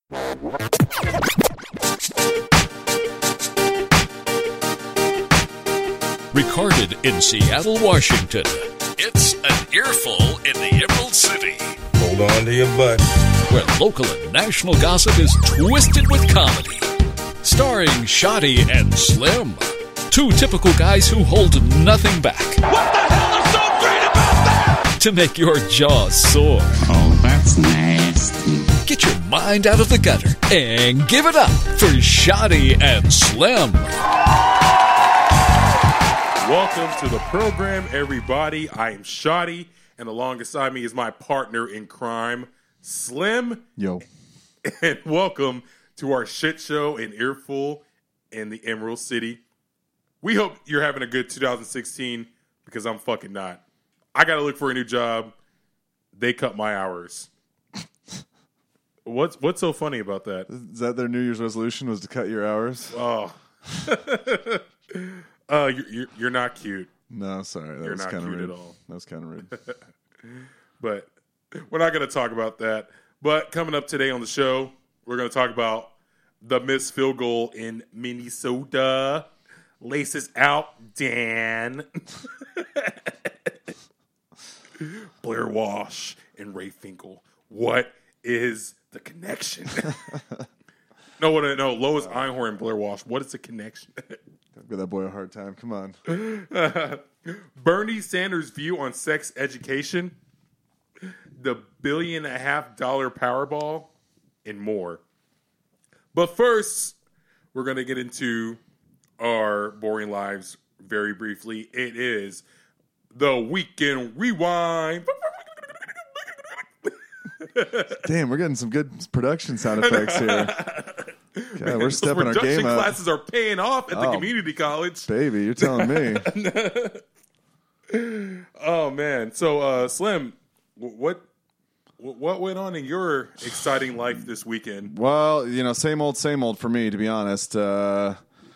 Recorded in Seattle, Washington, it's An Earful in the Emerald City. Hold on to your butt. Where local and national gossip is twisted with comedy. Starring Shoddy and Slim. Two typical guys who hold nothing back. What the hell is so great about that? To make your jaws sore. Oh, that's nasty. Get your mind out of the gutter and give it up for Shoddy and Slim. Welcome to the program, everybody. I am Shoddy, and alongside me is my partner in crime, Slim. Yo. And welcome to our shit show, An Earful in the Emerald City. We hope you're having a good 2016, because I'm fucking not. I gotta look for a new job. They cut my hours. What's so funny about that? Is that their New Year's resolution, was to cut your hours? Oh. You're not cute. No, sorry. That You're was not kind of cute rude. at all. That was kind of rude. But we're not going to talk about that. But coming up today on the show, we're going to talk about the missed field goal in Minnesota. Laces out, Dan. Blair Walsh and Ray Finkel. What is the connection? No, Lois Einhorn and Blair Walsh. What is the connection? Give that boy a hard time. Come on. Bernie Sanders' view on sex education, the $1.5 billion Powerball, and more. But first, we're going to get into our boring lives very briefly. It is the Weekend Rewind. Damn, we're getting some good production sound effects here. God, we're stepping our game up. Classes are paying off at the community college. Baby, you're telling me. Oh, man. So, Slim, what went on in your exciting life this weekend? Well, same old for me, to be honest. Had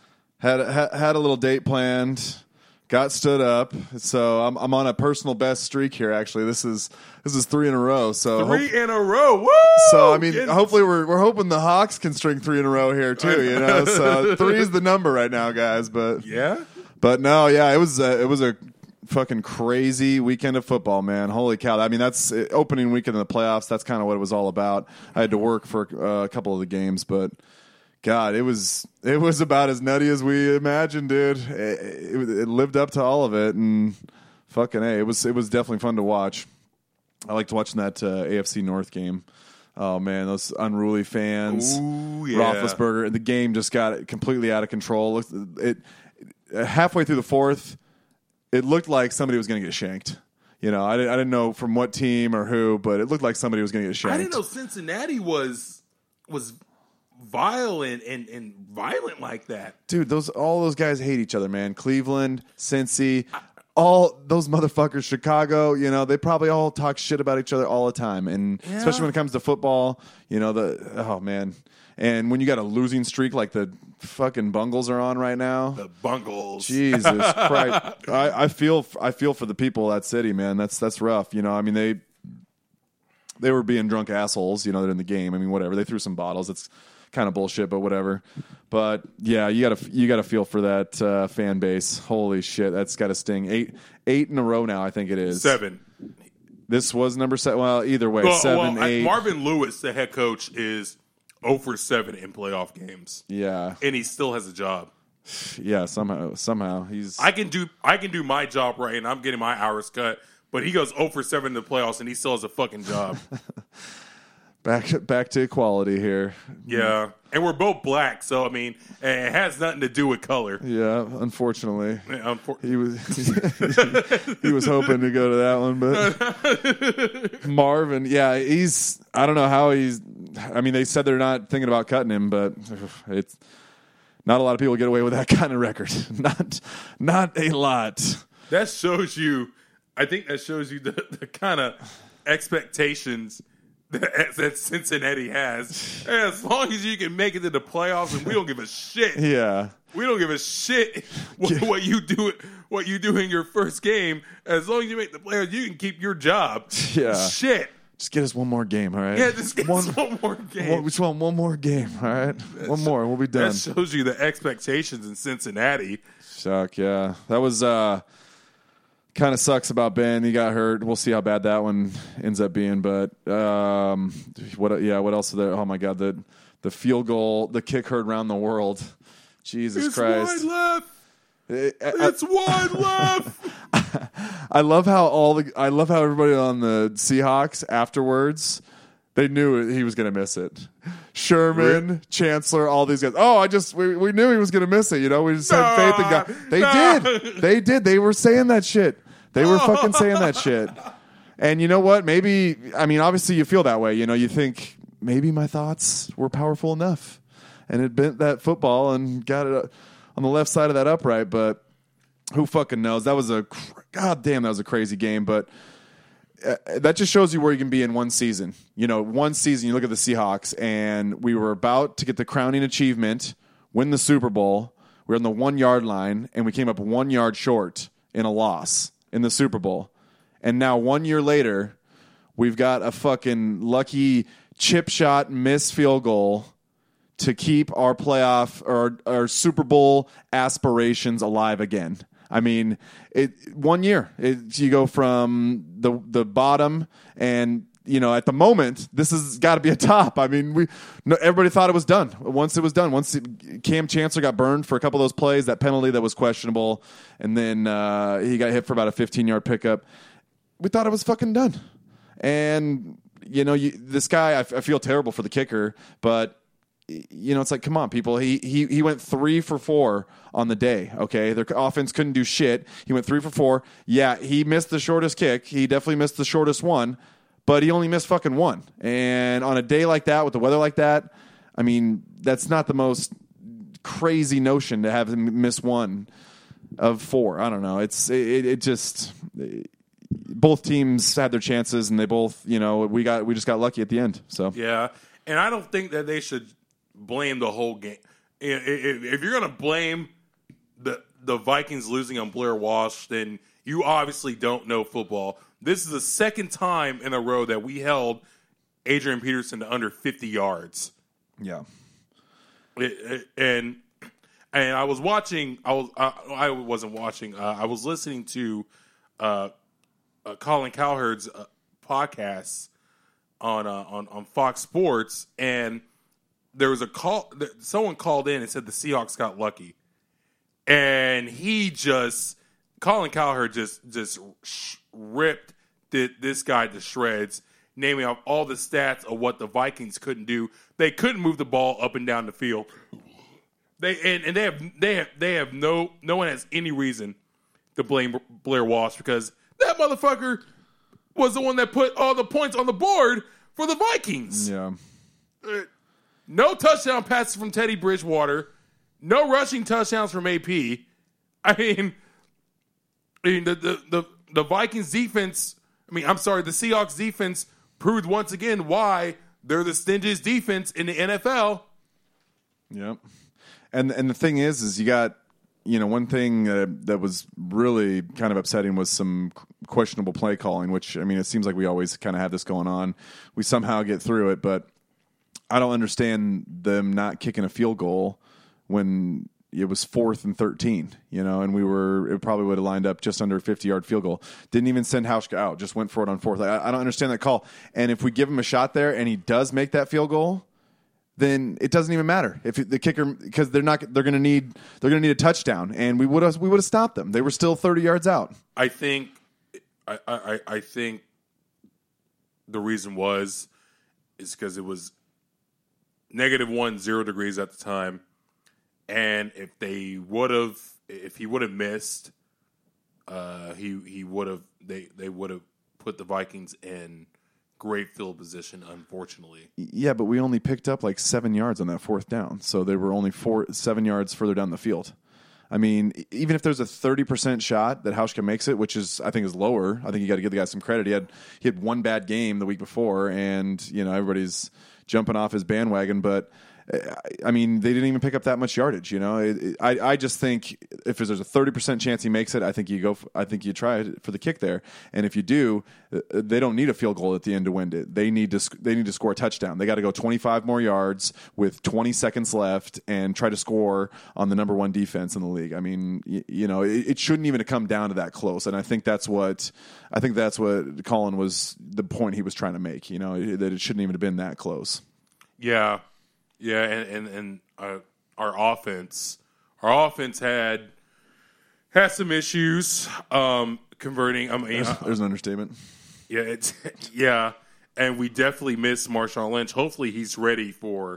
a little date planned. Got stood up, so I'm on a personal best streak here. Actually, this is 3 in a row. So three in a row. Woo! So I mean, hopefully we're hoping the Hawks can string 3 in a row here too. So 3 is the number right now, guys. But no, it was a fucking crazy weekend of football, man. Holy cow! I mean, that's opening weekend of the playoffs. That's kind of what it was all about. I had to work for a couple of the games, but. God, it was about as nutty as we imagined, dude. It lived up to all of it, and fucking A, it was definitely fun to watch. I liked watching that AFC North game. Oh man, those unruly fans. Ooh, yeah. Roethlisberger, the game just got completely out of control. It halfway through the fourth, it looked like somebody was going to get shanked. I didn't know from what team or who, but it looked like somebody was going to get shanked. I didn't know Cincinnati was violent and violent like that. Dude, all those guys hate each other, man. Cleveland, Cincy, all those motherfuckers, Chicago, they probably all talk shit about each other all the time. And especially when it comes to football, oh man. And when you got a losing streak like the fucking Bungles are on right now. The Bungles. Jesus Christ. I feel for the people of that city, man. That's rough. I mean, they were being drunk assholes, they're in the game. I mean, whatever. They threw some bottles. It's kind of bullshit, but whatever. But yeah, you gotta feel for that fan base. Holy shit, that's got to sting. 8 in a row now, I think it is. 7. This was number 7. Well, either way, 7, 8. Marvin Lewis, the head coach, is 0 for 7 in playoff games. Yeah, and he still has a job. Yeah, somehow he's. I can do my job right, and I'm getting my hours cut. But he goes 0 for 7 in the playoffs, and he still has a fucking job. Back to equality here. Yeah, and we're both black, so I mean, it has nothing to do with color. Yeah, unfortunately, he was he was hoping to go to that one, but Marvin, yeah, I don't know how he's. I mean, they said they're not thinking about cutting him, but it's not a lot of people get away with that kind of record. Not a lot. That shows you. I think that shows you the kind of expectations that Cincinnati has. As long as you can make it to the playoffs, and we don't give a shit. Yeah, we don't give a shit what you do in your first game. As long as you make the playoffs, you can keep your job. Yeah, shit. Just get us one more game, all right? Yeah, just get us one more game. We just want one more game, all right? One more, we'll be done. That shows you the expectations in Cincinnati. Suck, yeah. That was kind of sucks about Ben. He got hurt. We'll see how bad that one ends up being. But what else is there? Oh my God, the field goal, the kick heard around the world. Jesus Christ! It's wide left. It's wide left. I love how everybody on the Seahawks afterwards, they knew he was going to miss it. Sherman, Chancellor, all these guys. Oh, we knew he was going to miss it. You know, we just had faith in God. They did. They were saying that shit. They were fucking saying that shit. And you know what? Maybe, I mean, obviously you feel that way. You know, you think maybe my thoughts were powerful enough, and it bent that football and got it on the left side of that upright. But who fucking knows? That was that was a crazy game. But that just shows you where you can be in one season. You know, one season, you look at the Seahawks, and we were about to get the crowning achievement, win the Super Bowl. We were on the 1 yard line, and we came up 1 yard short in a loss in the Super Bowl. And now 1 year later, we've got a fucking lucky chip shot miss field goal to keep our playoff or our Super Bowl aspirations alive again. I mean, 1 year. You go from the bottom, and you know, at the moment, this has got to be a top. I mean, everybody thought it was done. Once Cam Chancellor got burned for a couple of those plays, that penalty that was questionable, and then he got hit for about a 15-yard pickup, we thought it was fucking done. And you know, this guy, I feel terrible for the kicker, but you know, it's like, come on, people. He went 3 for 4 on the day. Okay, their offense couldn't do shit. He went 3 for 4. Yeah, he missed the shortest kick. He definitely missed the shortest one, but he only missed fucking one. And on a day like that, with the weather like that, I mean, that's not the most crazy notion to have him miss 1 of 4. I don't know. It just. Both teams had their chances, and they both, you know, we just got lucky at the end. So yeah, and I don't think that they should blame the whole game. If you're going to blame the Vikings losing on Blair Walsh, then you obviously don't know football. This is the second time in a row that we held Adrian Peterson to under 50 yards. Yeah, and I was watching. I wasn't watching. I was listening to Colin Cowherd's podcast on Fox Sports, and there was a call. Someone called in and said the Seahawks got lucky, and Colin Cowherd just ripped this guy to shreds, naming off all the stats of what the Vikings couldn't do. They couldn't move the ball up and down the field. They have no one has any reason to blame Blair Walsh, because that motherfucker was the one that put all the points on the board for the Vikings. Yeah. No touchdown passes from Teddy Bridgewater. No rushing touchdowns from AP. I mean the Vikings defense, the Seahawks defense proved once again why they're the stingiest defense in the NFL. Yep. And the thing is you got, you know, one thing that was really kind of upsetting was some questionable play calling, which, I mean, it seems like we always kind of have this going on. We somehow get through it, but I don't understand them not kicking a field goal when it was 4th and 13, you know, and it probably would have lined up just under a 50-yard field goal. Didn't even send Hauschka out, just went for it on 4th. I don't understand that call. And if we give him a shot there and he does make that field goal, then it doesn't even matter if the kicker, because they're going to need a touchdown, and we would have stopped them. They were still 30 yards out. I think the reason is because it was -1, 0 degrees at the time, and if he would have missed, they would have put the Vikings in great field position, unfortunately. Yeah, but we only picked up like 7 yards on that 4th down, so they were only 7 yards further down the field. I mean, even if there's a 30% shot that Hauschka makes it, which I think is lower, I think you got to give the guy some credit. He had one bad game the week before, and you know, everybody's jumping off his bandwagon. But I mean, they didn't even pick up that much yardage. You know, I just think if there's a 30% chance he makes it, I think you try it for the kick there. And if you do, they don't need a field goal at the end to win it. They need to score a touchdown. They got to go 25 more yards with 20 seconds left and try to score on the number one defense in the league. I mean, you know, it shouldn't even come down to that close. And I think that's what Colin was the point he was trying to make. You know, that it shouldn't even have been that close. Yeah. Yeah, and our offense had some issues converting. I mean, there's an understatement. Yeah, and we definitely missed Marshawn Lynch. Hopefully, he's ready for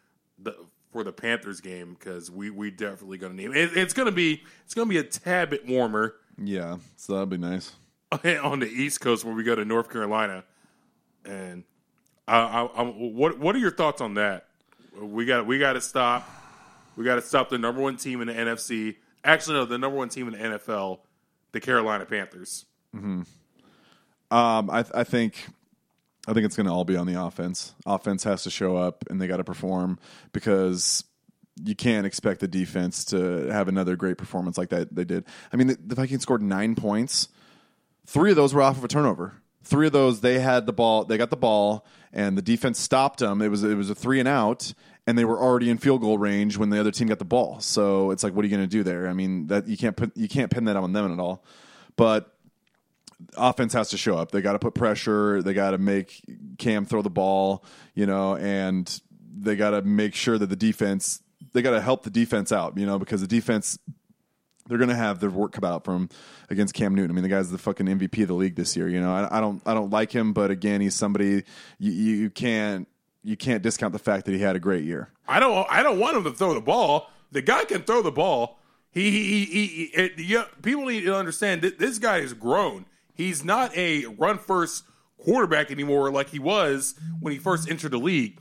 the Panthers game because we definitely going to need him. It's going to be a tad bit warmer. Yeah, so that'll be nice on the East Coast when we go to North Carolina. And what are your thoughts on that? We got to stop. We got to stop the number one team in the NFC. Actually, no, the number one team in the NFL, the Carolina Panthers. Mm-hmm. I think it's going to all be on the offense. Offense has to show up, and they got to perform because you can't expect the defense to have another great performance like that they did. I mean, the Vikings scored 9 points. 3 of those were off of a turnover. 3 of those, they had the ball. They got the ball, and the defense stopped them. It was a 3 and out, and they were already in field goal range when the other team got the ball. So it's like, what are you going to do there? I mean, that you can't pin that on them at all. But offense has to show up. They got to put pressure. They got to make Cam throw the ball, you know, and they got to make sure that the defense. They got to help the defense out, you know, because the defense. They're going to have their work cut out for him against Cam Newton. I mean, the guy's the fucking MVP of the league this year. You know, I don't like him, but again, he's somebody you can't discount the fact that he had a great year. I don't want him to throw the ball. The guy can throw the ball. People need to understand that this guy is grown. He's not a run first quarterback anymore like he was when he first entered the league.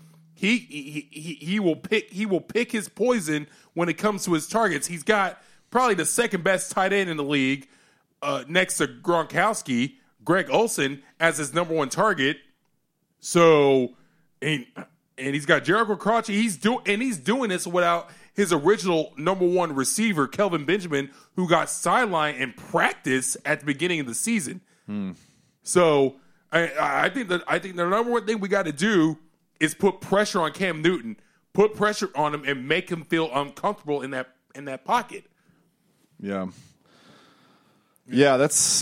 He will pick his poison when it comes to his targets. He's got probably the second best tight end in the league, next to Gronkowski, Greg Olsen, as his number one target. So, and he's got Jericho Crouch. He's doing this without his original number one receiver, Kelvin Benjamin, who got sidelined in practice at the beginning of the season. So, I think the number one thing we got to do is put pressure on Cam Newton, put pressure on him, and make him feel uncomfortable in that pocket. Yeah, that's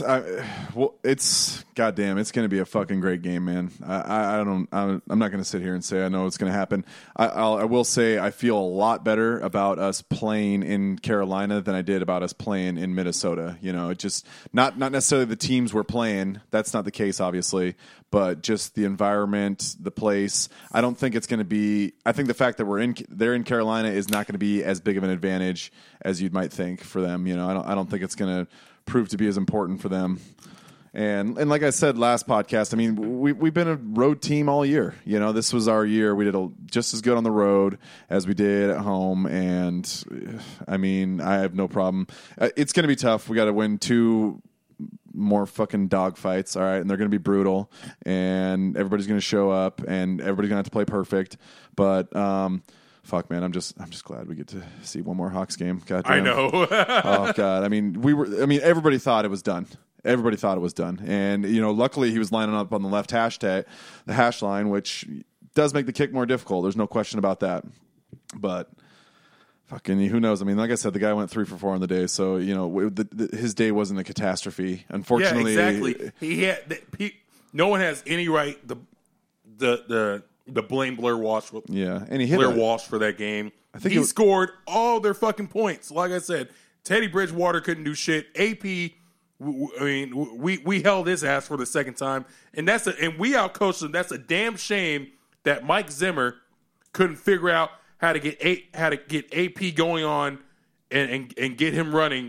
it's goddamn. It's going to be a fucking great game, man. I'm not going to sit here and say I know it's going to happen. I will say I feel a lot better about us playing in Carolina than I did about us playing in Minnesota. You know, it just not necessarily the teams we're playing. That's not the case, obviously, but just the environment, the place. I don't think it's going to be. I think the fact that they're in Carolina is not going to be as big of an advantage as you might think for them. You know, I don't think it's going to prove to be as important for them. And like I said last podcast, I mean, we've been a road team all year. You know, this was our year. We did just as good on the road as we did at home. And, I mean, I have no problem. It's going to be tough. We got to win 2 more fucking dogfights, all right? And they're going to be brutal. And everybody's going to show up. And everybody's going to have to play perfect. But, fuck, man, I'm just glad we get to see one more Hawks game. God damn. I know. Oh God, I mean, everybody thought it was done. Everybody thought it was done, and you know, luckily he was lining up on the left the hash line, which does make the kick more difficult. There's no question about that. But fucking, who knows? I mean, like I said, the guy went 3 for 4 on the day, so you know, his day wasn't a catastrophe. Unfortunately, yeah, exactly. No one has any right the blame Blair Walsh. And he hit Blair Walsh for that game. I think he scored all their fucking points. Like I said, Teddy Bridgewater couldn't do shit. AP, I mean, we held his ass for the second time, and we outcoached him. That's a damn shame that Mike Zimmer couldn't figure out how to get AP going on and get him running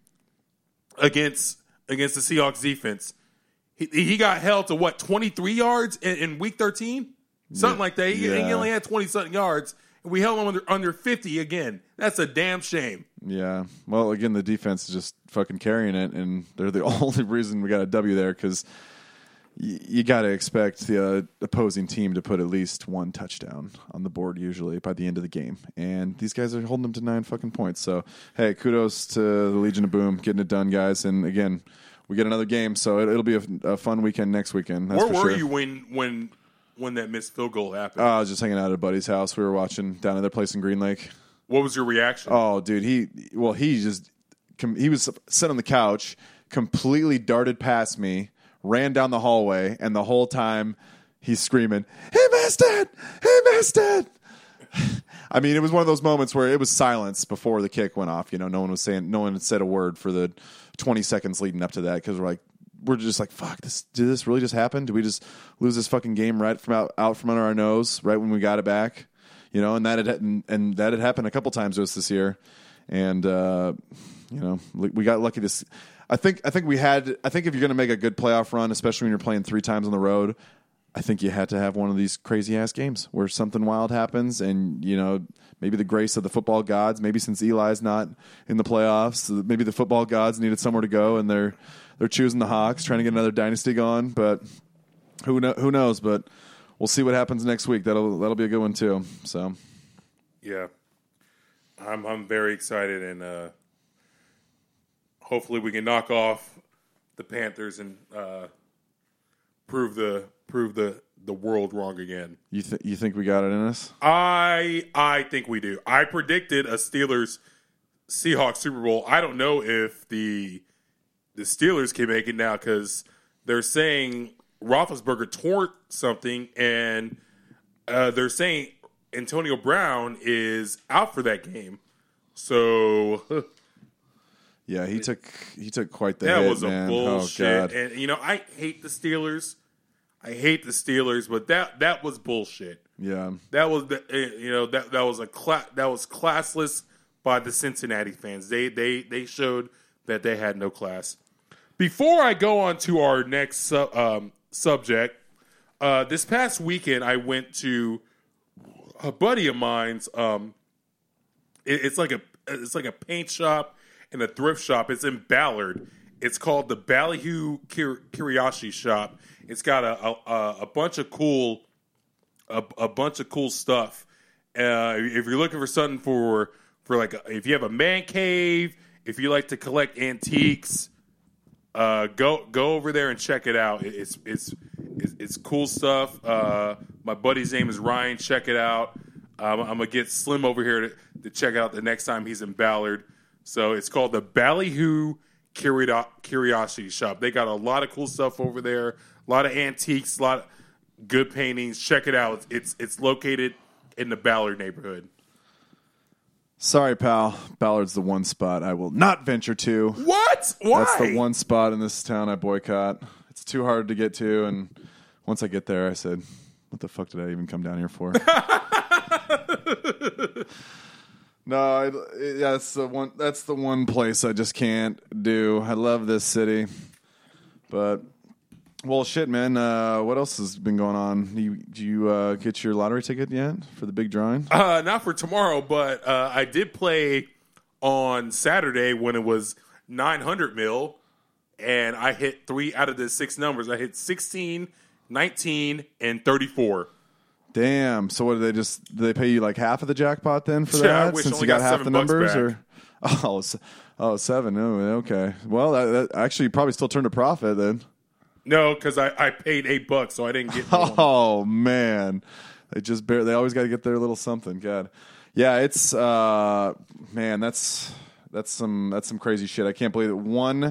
against the Seahawks defense. He got held to 23 yards in week 13. Something like that. He only had 20-something yards, and we held him under 50 again. That's a damn shame. Yeah. Well, again, the defense is just fucking carrying it, and they're the only reason we got a W there because, you got to expect the opposing team to put at least one touchdown on the board usually by the end of the game. And these guys are holding them to 9 fucking points. So, hey, kudos to the Legion of Boom getting it done, guys. And, again, we get another game, so it'll be a fun weekend next weekend. That's Where for were sure. you when that missed field goal happened? I was just hanging out at a buddy's house. We were watching down at their place in Green Lake. What was your reaction? Oh, dude, he was sitting on the couch, completely darted past me, ran down the hallway, and the whole time he's screaming, "He missed it! He missed it!" I mean, it was one of those moments where it was silence before the kick went off. You know, no one had said a word for the 20 seconds leading up to that because we're just like, fuck, did this really just happen? Did we just lose this fucking game right from out from under our nose right when we got it back? You know, and that had happened a couple times to us this year, and you know, we got lucky. I think if you're going to make a good playoff run, especially when you're playing 3 times on the road, I think you had to have one of these crazy ass games where something wild happens, and you know, maybe the grace of the football gods. Maybe since Eli's not in the playoffs, maybe the football gods needed somewhere to go, and they're choosing the Hawks, trying to get another dynasty going. But who knows? But we'll see what happens next week. That'll be a good one too. So, yeah, I'm very excited, and hopefully we can knock off the Panthers and prove the world wrong again. You think we got it in us? I think we do. I predicted a Steelers-Seahawks Super Bowl. I don't know if the Steelers can make it now because they're saying Roethlisberger tore something, and they're saying Antonio Brown is out for that game. So yeah, he took quite the that hit, was a man. bullshit. Oh, God. And you know, I hate the Steelers, but that was bullshit. Yeah, That was that was classless by the Cincinnati fans. They showed that they had no class. Before I go on to our next subject, this past weekend I went to a buddy of mine's. It's like a paint shop and a thrift shop. It's in Ballard. It's called the Ballyhoo Curiosity Shop. It's got a bunch of cool stuff. If you're looking for something for if you have a man cave, if you like to collect antiques, go over there and check it out. It's cool stuff. My buddy's name is Ryan. Check it out. I'm gonna get Slim over here to check out the next time he's in Ballard. So it's called the Ballyhoo Curiosity Shop. They got a lot of cool stuff over there. A lot of antiques, a lot of good paintings. Check it out. It's located in the Ballard neighborhood. Sorry, pal. Ballard's the one spot I will not venture to. What? Why? That's the one spot in this town I boycott. It's too hard to get to, and once I get there, I said, what the fuck did I even come down here for? No, that's the one place I just can't do. I love this city. But, well, shit, man. What else has been going on? Did you get your lottery ticket yet for the big drawing? Not for tomorrow, but I did play on Saturday when it was 900 mil, and I hit 3 out of the 6 numbers. I hit 16, 19, and 34. Damn. So what did they pay you like half of the jackpot then for Yeah, I that? wish Since I only you got got half the $7 numbers? back. Or 7. Oh, okay. Well, that actually probably still turned a profit then. No, because I paid $8, so I didn't get one. Oh man. They always got to get their little something. God. Yeah, it's man, that's some crazy shit. I can't believe it.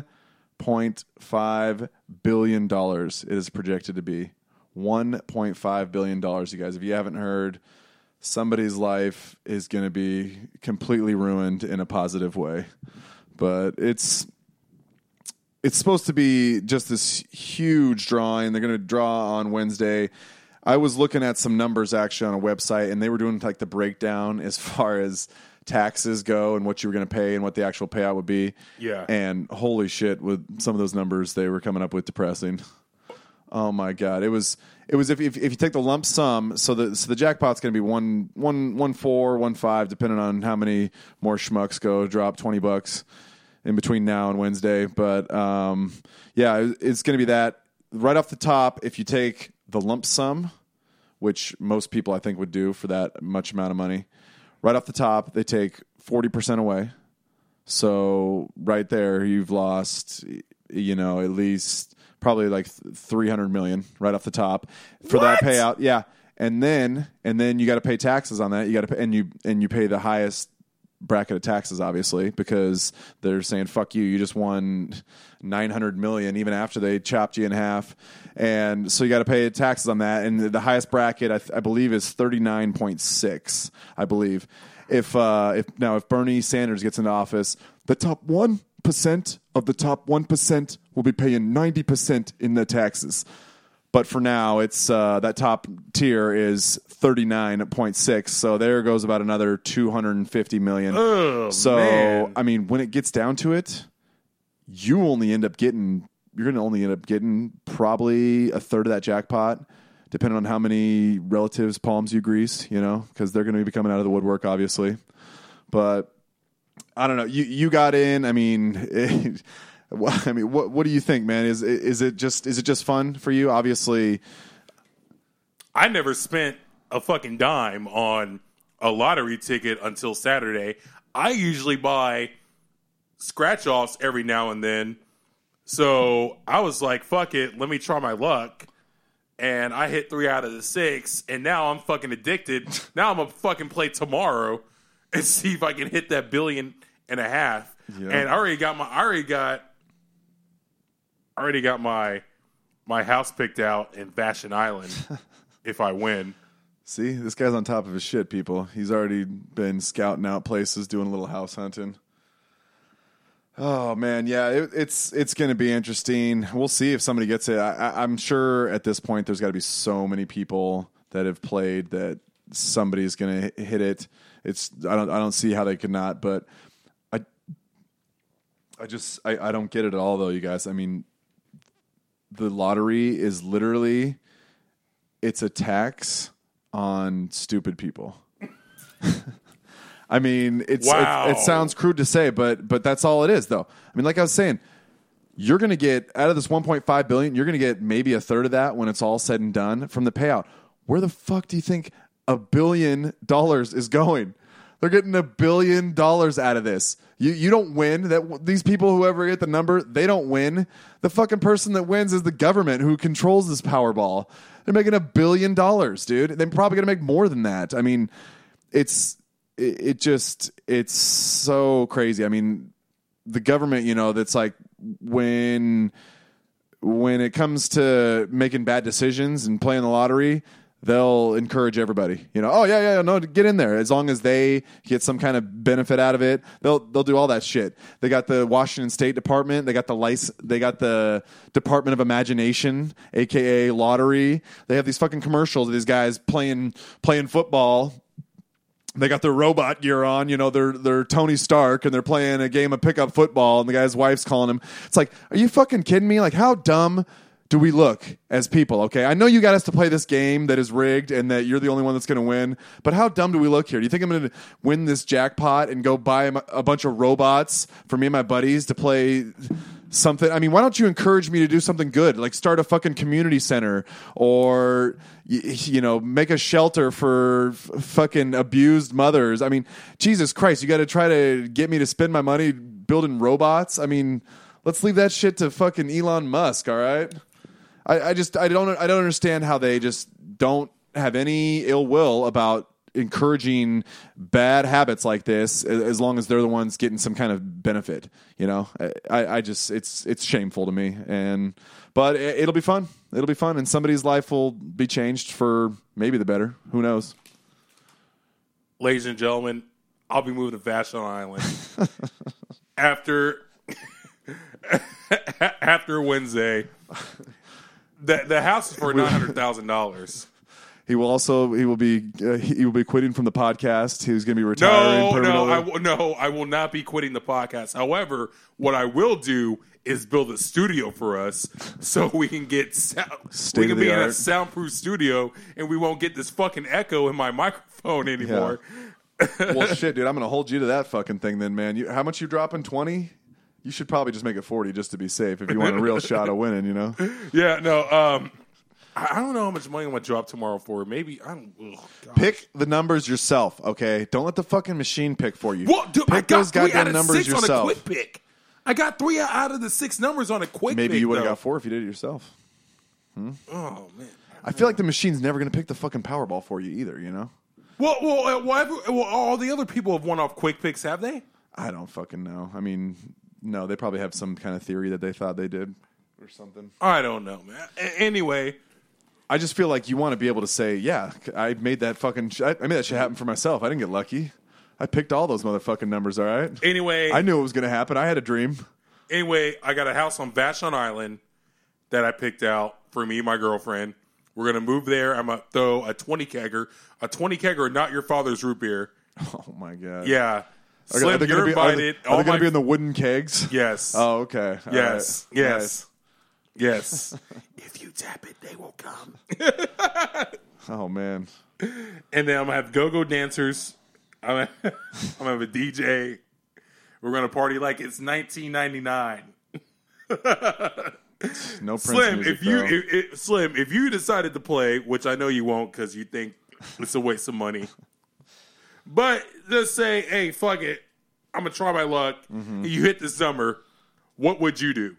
$1.5 billion it is projected to be. $1.5 billion, you guys. If you haven't heard, somebody's life is going to be completely ruined in a positive way. But it's supposed to be just this huge drawing. They're going to draw on Wednesday. I was looking at some numbers actually on a website, and they were doing like the breakdown as far as taxes go and what you were going to pay and what the actual payout would be. Yeah. And holy shit, with some of those numbers they were coming up with, depressing. Oh my God! It was if you take the lump sum, so the jackpot's going to be 1.4, depending on how many more schmucks go drop $20 in between now and Wednesday. But yeah, it's going to be that right off the top, if you take the lump sum, which most people I think would do for that much amount of money, right off the top, they take 40% away. So right there, you've lost, at least probably like $300 million right off the top for that payout. Yeah. And then you got to pay taxes on that. You got to pay, and you pay the highest bracket of taxes, obviously, because they're saying fuck you. You just won $900 million, even after they chopped you in half, and so you got to pay taxes on that. And the highest bracket, I believe, is 39.6. I believe if Bernie Sanders gets into office, the top 1% of the top 1% will be paying 90% in the taxes. But for now, it's that top tier is 39.6. So there goes about another $250 million. Oh, so man. I mean, when it gets down to it, you're going to end up getting probably a third of that jackpot, depending on how many relatives' palms you grease. Because they're going to be coming out of the woodwork, obviously. But I don't know. You got in. I mean. What do you think, man? Is it just fun for you? Obviously, I never spent a fucking dime on a lottery ticket until Saturday. I usually buy scratch-offs every now and then. So I was like, fuck it, let me try my luck. And I hit 3 out of the 6, and now I'm fucking addicted. Now I'm going to fucking play tomorrow and see if I can hit that $1.5 billion. Yeah. And I already got my house picked out in Vashon Island if I win. See, this guy's on top of his shit, people. He's already been scouting out places, doing a little house hunting. Oh, man, yeah, it's going to be interesting. We'll see if somebody gets it. I'm sure at this point there's got to be so many people that have played that somebody's going to hit it. I don't see how they could not, but I don't get it at all, though, you guys. I mean, the lottery is literally, it's a tax on stupid people. I mean, it sounds crude to say, but that's all it is, though. I mean, like I was saying, you're going to get, out of this $1.5 billion, you're going to get maybe a third of that when it's all said and done from the payout. Where the fuck do you think $1 billion is going? They're getting $1 billion out of this. You don't win. These people, whoever get the number, they don't win. The fucking person that wins is the government who controls this Powerball. They're making $1 billion, dude. They're probably going to make more than that. I mean, it's so crazy. I mean, the government, that's like when it comes to making bad decisions and playing the lottery, they'll encourage everybody. No, get in there. As long as they get some kind of benefit out of it, they'll do all that shit. They got the Washington State Department. They got the Department of Imagination, aka lottery. They have these fucking commercials of these guys playing football. They got their robot gear on, they're Tony Stark, and they're playing a game of pickup football, and the guy's wife's calling him. It's like, are you fucking kidding me? Like, how dumb do we look as people, okay? I know you got us to play this game that is rigged and that you're the only one that's going to win, but how dumb do we look here? Do you think I'm going to win this jackpot and go buy a bunch of robots for me and my buddies to play something? I mean, why don't you encourage me to do something good, like start a fucking community center or make a shelter for fucking abused mothers? I mean, Jesus Christ, you got to try to get me to spend my money building robots? I mean, let's leave that shit to fucking Elon Musk, all right? I don't understand how they just don't have any ill will about encouraging bad habits like this, as long as they're the ones getting some kind of benefit. It's shameful to me. But it'll be fun. It'll be fun, and somebody's life will be changed for maybe the better. Who knows? Ladies and gentlemen, I'll be moving to Vashon Island after Wednesday. The house is for $900,000. He will be quitting from the podcast. He's going to be retiring permanently. I will not be quitting the podcast. However, what I will do is build a studio for us so we can get we can be in a soundproof studio and we won't get this fucking echo in my microphone anymore. Yeah. Well, shit, dude, I'm going to hold you to that fucking thing then, man. How much you dropping? 20? You should probably just make it 40 just to be safe if you want a real shot of winning, you know? Yeah, no. I don't know how much money I'm going to drop tomorrow for. Maybe, I don't Pick the numbers yourself, okay? Don't let the fucking machine pick for you. Well, dude, pick I got those 3 out goddamn of numbers 6 yourself. on a quick pick. I got 3 out of the 6 numbers on a quick pick. Maybe you would have got 4 if you did it yourself. Oh, man. I feel like the machine's never going to pick the fucking Powerball for you either, you know? Well, all the other people have won off quick picks, have they? I don't fucking know. I mean, no, they probably have some kind of theory that they thought they did or something. I don't know, man. Anyway, I just feel like you want to be able to say, yeah, I made that fucking I made that shit happen for myself. I didn't get lucky. I picked all those motherfucking numbers, all right? Anyway, I knew it was going to happen. I had a dream. Anyway, I got a house on Vashon Island that I picked out for me and my girlfriend. We're going to move there. I'm going to throw a 20 kegger, not your father's root beer. Oh, my God. Yeah. Are they you're invited. Are they going to be in the wooden kegs? Yes. Oh, okay. All yes. right. Yes. Yes. If you tap it, they will come. Oh, man. And then I'm going to have go-go dancers. I'm going to have a DJ. We're going to party like it's 1999. No Prince Slim, music, Slim, if you decided to play, which I know you won't because you think it's a waste of money, but just say, hey, fuck it, I'm going to try my luck. Mm-hmm. You hit the summer, what would you do?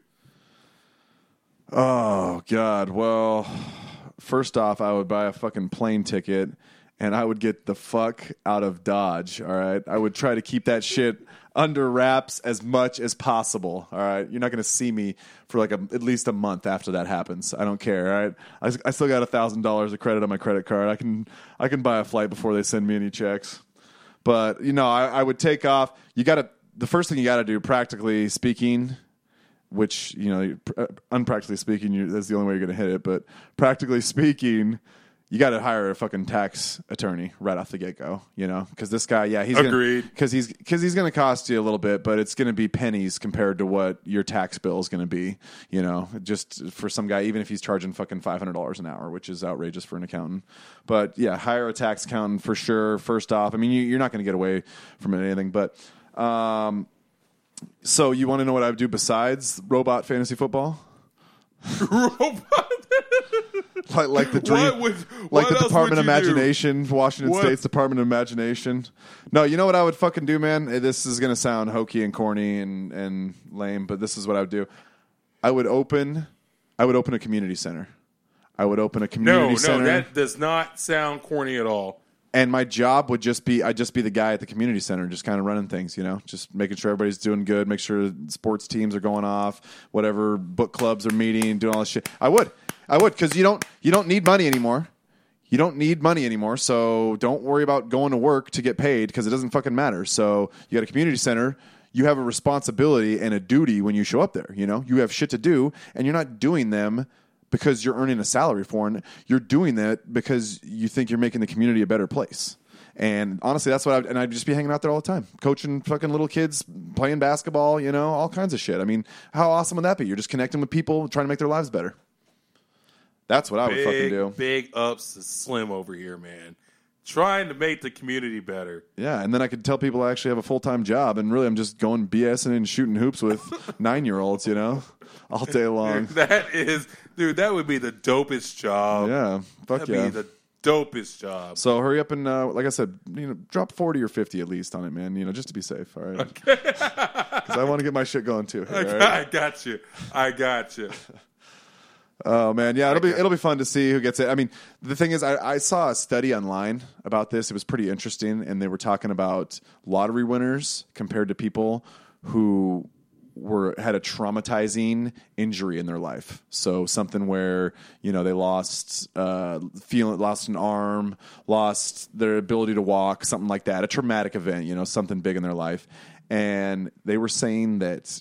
Oh, God. Well, first off, I would buy a fucking plane ticket and I would get the fuck out of Dodge, all right? I would try to keep that shit under wraps as much as possible, all right? You're not going to see me for like at least a month after that happens. I don't care, all right? I still got $1,000 of credit on my credit card. I can buy a flight before they send me any checks. But, you know, I would take off. The first thing you got to do, practically speaking, which, you know, unpractically speaking, that's the only way you're going to hit it. But practically speaking, you got to hire a fucking tax attorney right off the get-go, you know? Because this guy, yeah, he's agreed. Because he's going to cost you a little bit, but it's going to be pennies compared to what your tax bill is going to be, you know? Just for some guy, even if he's charging fucking $500 an hour, which is outrageous for an accountant. But, yeah, hire a tax accountant for sure, first off. I mean, you're not going to get away from anything, but... So you want to know what I would do besides robot fantasy football? Robot? like the dream, like the Department of Imagination, Washington State's Department of Imagination. No, you know what I would fucking do, man? This is going to sound hokey and corny and lame, but this is what I would do. I would open a community center. I would open a community center. No, that does not sound corny at all. And my job would I'd just be the guy at the community center, just kind of running things, you know, just making sure everybody's doing good, make sure sports teams are going off, whatever book clubs are meeting, doing all this shit. I would, because you don't need money anymore. You don't need money anymore, so don't worry about going to work to get paid because it doesn't fucking matter. So you got a community center. You have a responsibility and a duty when you show up there. You know, you have shit to do, and you're not doing them because you're earning a salary for it. You're doing that because you think you're making the community a better place. And honestly, that's what I'd just be hanging out there all the time, coaching fucking little kids, playing basketball, you know, all kinds of shit. I mean, how awesome would that be? You're just connecting with people, trying to make their lives better. That's what I would fucking do. Big ups to Slim over here, man. Trying to make the community better. Yeah, and then I could tell people I actually have a full-time job, and really I'm just going BSing and shooting hoops with 9-year-olds, you know, all day long. Dude, that would be the dopest job. Yeah, fuck That'd be the dopest job. So hurry up and, like I said, you know, drop 40 or 50 at least on it, man, you know, just to be safe, all right? Because I want to get my shit going, too. Right? I got you. Oh man, yeah, it'll be fun to see who gets it. I mean, the thing is, I saw a study online about this. It was pretty interesting, and they were talking about lottery winners compared to people who had a traumatizing injury in their life. So something where, you know, they lost an arm, lost their ability to walk, something like that, a traumatic event, you know, something big in their life, and they were saying that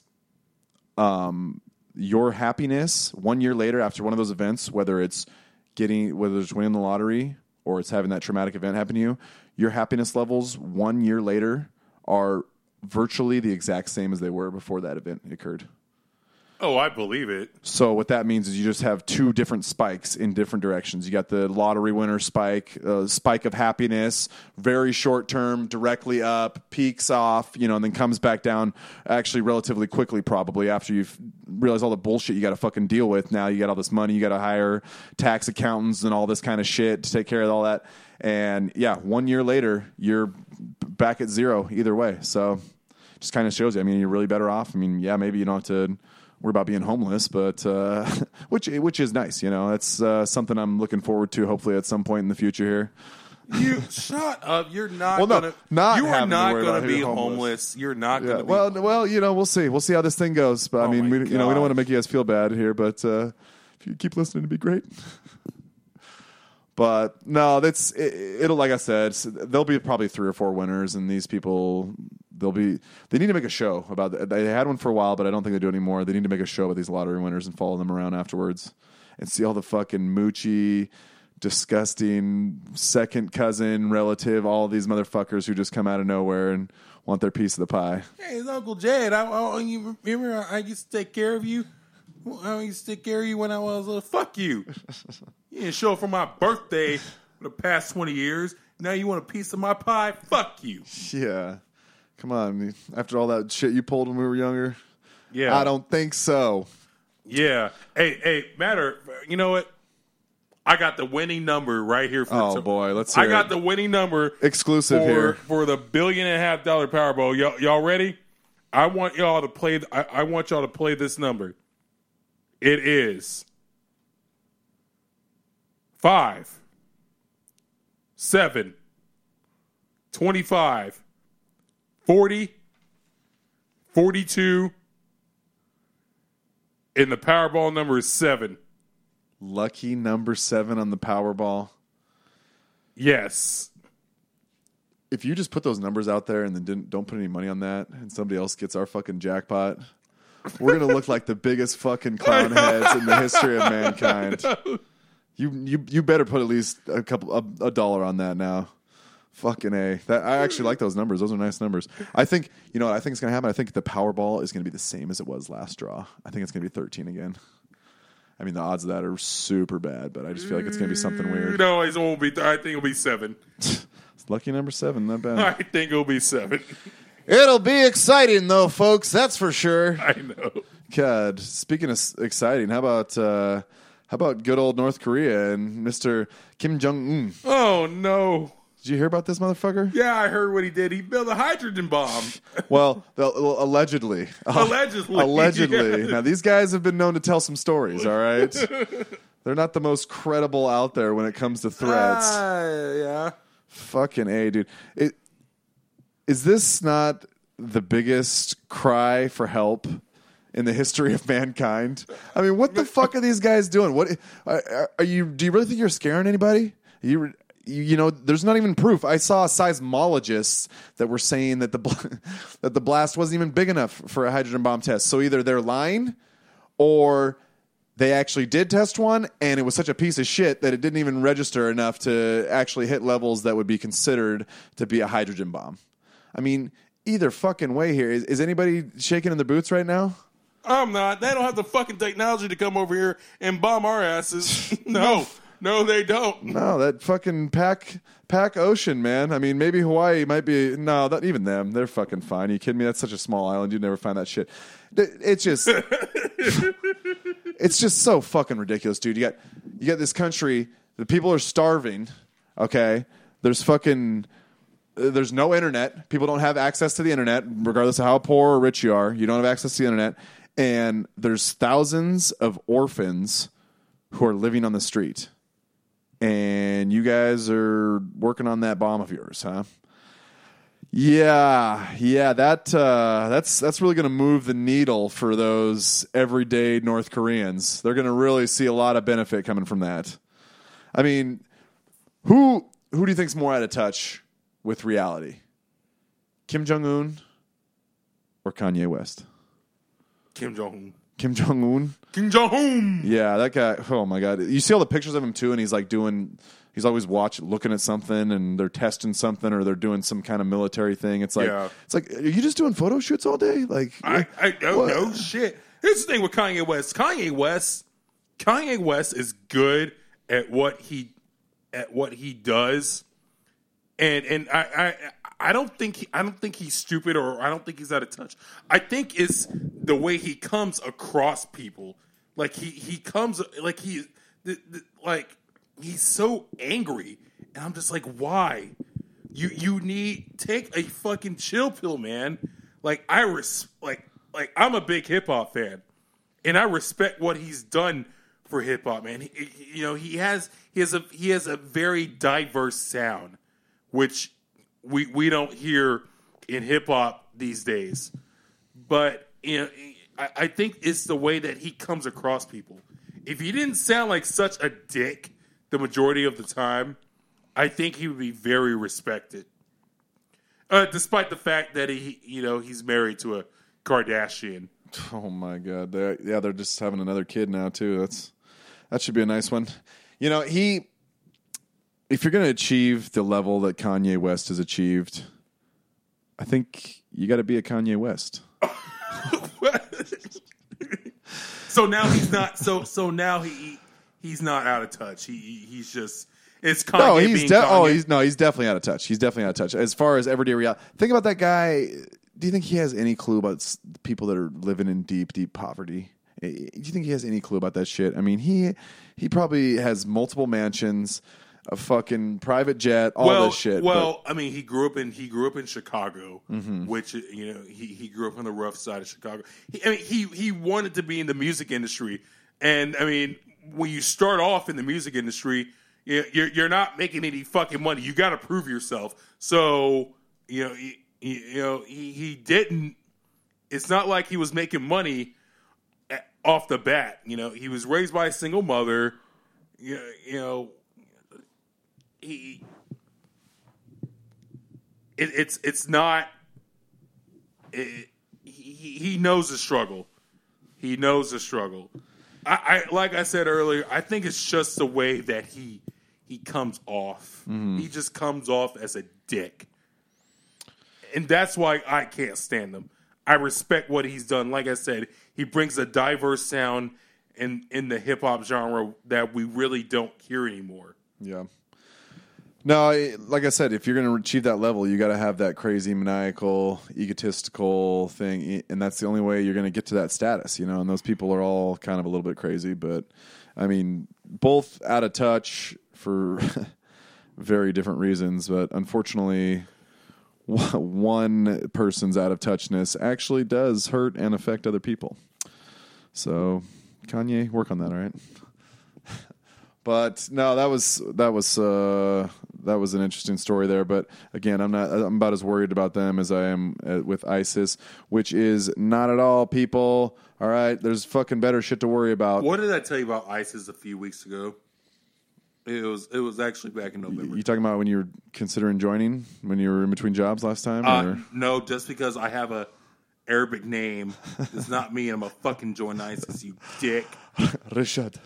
your happiness 1 year later after one of those events, whether it's winning the lottery or it's having that traumatic event happen to you, your happiness levels 1 year later are virtually the exact same as they were before that event occurred. Oh, I believe it. So what that means is you just have two different spikes in different directions. You got the lottery winner spike, spike of happiness, very short term, directly up, peaks off, and then comes back down actually relatively quickly probably after you've realized all the bullshit you got to fucking deal with. Now you got all this money, you got to hire tax accountants and all this kind of shit to take care of all that. And yeah, 1 year later, you're back at zero either way. So just kind of shows you. I mean, you're really better off. I mean, yeah, maybe you don't have to worry about being homeless, but which is nice. It's something I'm looking forward to. Hopefully, at some point in the future here. You shut up. You're not Well, no, gonna. not you are having to not worry going about to be being homeless. homeless. You're not going to be. Well, we'll see. We'll see how this thing goes. But I mean, my we don't want to gosh. make you guys feel bad here. But if you keep listening, it'd be great. But no, it'll like I said, there'll be probably 3 or 4 winners, and these people they need to make a show about it. They had one for a while, but I don't think they do anymore. They need to make a show about these lottery winners and follow them around afterwards and see all the fucking moochy, disgusting second cousin, relative, all these motherfuckers who just come out of nowhere and want their piece of the pie. Hey, it's Uncle Jed. You remember I used to take care of you? I used to take care of you when I was little. Fuck you. You didn't show up for my birthday for the past 20 years. Now you want a piece of my pie? Fuck you. Yeah. Come on. After all that shit you pulled when we were younger? Yeah. I don't think so. Yeah. Hey, Matter, you know what? I got the winning number right here. Boy, let's hear I got it. the winning number. Exclusive here. For the $1.5 billion Powerball. Y'all ready? I want y'all to play. I want y'all to play this number. It is 5, 7, 25, 40, 42, and the Powerball number is 7. Lucky number 7 on the Powerball. Yes. If you just put those numbers out there and then don't put any money on that, and somebody else gets our fucking jackpot, we're gonna look like the biggest fucking clown heads in the history of mankind. You better put at least a dollar on that now. Fucking A. I actually like those numbers. Those are nice numbers. I think what I think is gonna happen. I think the Powerball is gonna be the same as it was last draw. I think it's gonna be 13 again. I mean, the odds of that are super bad, but I just feel like it's gonna be something weird. No, it won't be. I think it'll be 7. It's lucky number 7, not bad. I think it'll be 7. It'll be exciting, though, folks. That's for sure. I know. God, speaking of exciting, how about good old North Korea and Mr. Kim Jong-un? Oh, no. Did you hear about this motherfucker? Yeah, I heard what he did. He built a hydrogen bomb. Well, allegedly. Allegedly. Yeah. Now, these guys have been known to tell some stories, all right? They're not the most credible out there when it comes to threats. Yeah. Fucking A, dude. Is this not the biggest cry for help in the history of mankind? I mean, what the fuck are these guys doing? What are you? Do you really think you're scaring anybody? There's not even proof. I saw seismologists that were saying that the blast wasn't even big enough for a hydrogen bomb test. So either they're lying, or they actually did test one, and it was such a piece of shit that it didn't even register enough to actually hit levels that would be considered to be a hydrogen bomb. I mean, either fucking way here. Is anybody shaking in their boots right now? I'm not. They don't have the fucking technology to come over here and bomb our asses. No, they don't. No, that fucking Pac Ocean, man. I mean, maybe Hawaii might be. No, not even them. They're fucking fine. Are you kidding me? That's such a small island. You'd never find that shit. It's just, it's just so fucking ridiculous, dude. You got this country. The people are starving. Okay, there's no internet. People don't have access to the internet, regardless of how poor or rich you are. You don't have access to the internet. And there's thousands of orphans who are living on the street. And you guys are working on that bomb of yours, huh? Yeah, that's really going to move the needle for those everyday North Koreans. They're going to really see a lot of benefit coming from that. I mean, who do you think's more out of touch with reality? Kim Jong-un or Kanye West? Kim Jong-un. Kim Jong-un? Kim Jong-un. Yeah, that guy. Oh my God. You see all the pictures of him too, and he's always looking at something, and they're testing something, or they're doing some kind of military thing. It's like, are you just doing photo shoots all day? Like, I don't know shit. Here's the thing with Kanye West. Kanye West is good at what he does, and I don't think he's stupid, or I don't think he's out of touch. I think it's the way he comes across people. Like he comes like he's so angry, and I'm just like, why? You need take a fucking chill pill, man. Like I'm a big hip hop fan, and I respect what he's done for hip hop, man. He has a very diverse sound, which we don't hear in hip hop these days. But I think it's the way that he comes across people. If he didn't sound like such a dick the majority of the time, I think he would be very respected. Despite the fact that he's married to a Kardashian. Oh my God! They're just having another kid now too. That should be a nice one. If you're going to achieve the level that Kanye West has achieved, I think you got to be a Kanye West. So now he's not. So now he's not out of touch. He's just. It's Kanye. No, Kanye. He's definitely out of touch. He's definitely out of touch. As far as everyday reality, think about that guy. Do you think he has any clue about people that are living in deep, deep poverty? Do you think he has any clue about that shit? I mean, he probably has multiple mansions, a fucking private jet, all this shit. Well, I mean, he grew up in Chicago, which he grew up on the rough side of Chicago. He wanted to be in the music industry, and I mean, when you start off in the music industry, you're not making any fucking money. You got to prove yourself. So he didn't. It's not like he was making money off the bat. He was raised by a single mother. It's not. He knows the struggle. He knows the struggle. I like I said earlier, I think it's just the way that he comes off. Mm-hmm. He just comes off as a dick. And that's why I can't stand him. I respect what he's done. Like I said, he brings a diverse sound in the hip-hop genre that we really don't hear anymore. Yeah. No, like I said, if you're going to achieve that level, you got to have that crazy, maniacal, egotistical thing, and that's the only way you're going to get to that status, and those people are all kind of a little bit crazy, but, I mean, both out of touch for very different reasons, but unfortunately, one person's out of touchness actually does hurt and affect other people. So, Kanye, work on that, all right? But no, that was an interesting story there. But again, I'm about as worried about them as I am with ISIS, which is not at all, people. All right, there's fucking better shit to worry about. What did I tell you about ISIS a few weeks ago? It was actually back in November. You talking about when you were considering joining, when you were in between jobs last time? No, just because I have a Arabic name does not mean I'm a fucking join ISIS, you dick. Rashad.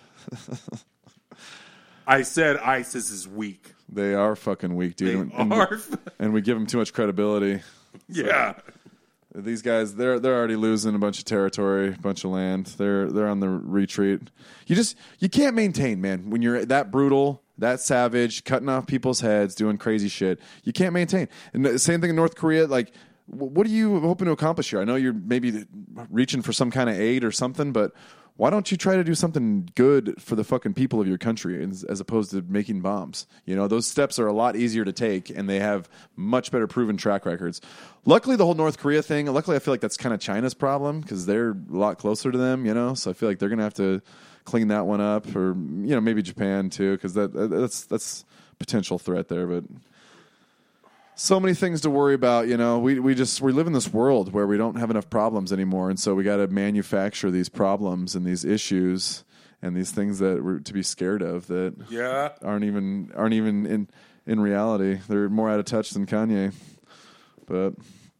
I said ISIS is weak. They are fucking weak, dude. And we give them too much credibility. Yeah. So, these guys, they're already losing a bunch of territory, a bunch of land. They're on the retreat. You can't maintain, man, when you're that brutal, that savage, cutting off people's heads, doing crazy shit. You can't maintain. And the same thing in North Korea. Like, what are you hoping to accomplish here? I know you're maybe reaching for some kind of aid or something, but why don't you try to do something good for the fucking people of your country as opposed to making bombs? Those steps are a lot easier to take, and they have much better proven track records. Luckily, the whole North Korea thing, I feel like that's kind of China's problem because they're a lot closer to them, so I feel like they're going to have to clean that one up, or, maybe Japan too, because that's potential threat there, but so many things to worry about. We live in this world where we don't have enough problems anymore, and so we got to manufacture these problems and these issues and these things that we're to be scared of that aren't even in reality. They're more out of touch than Kanye. But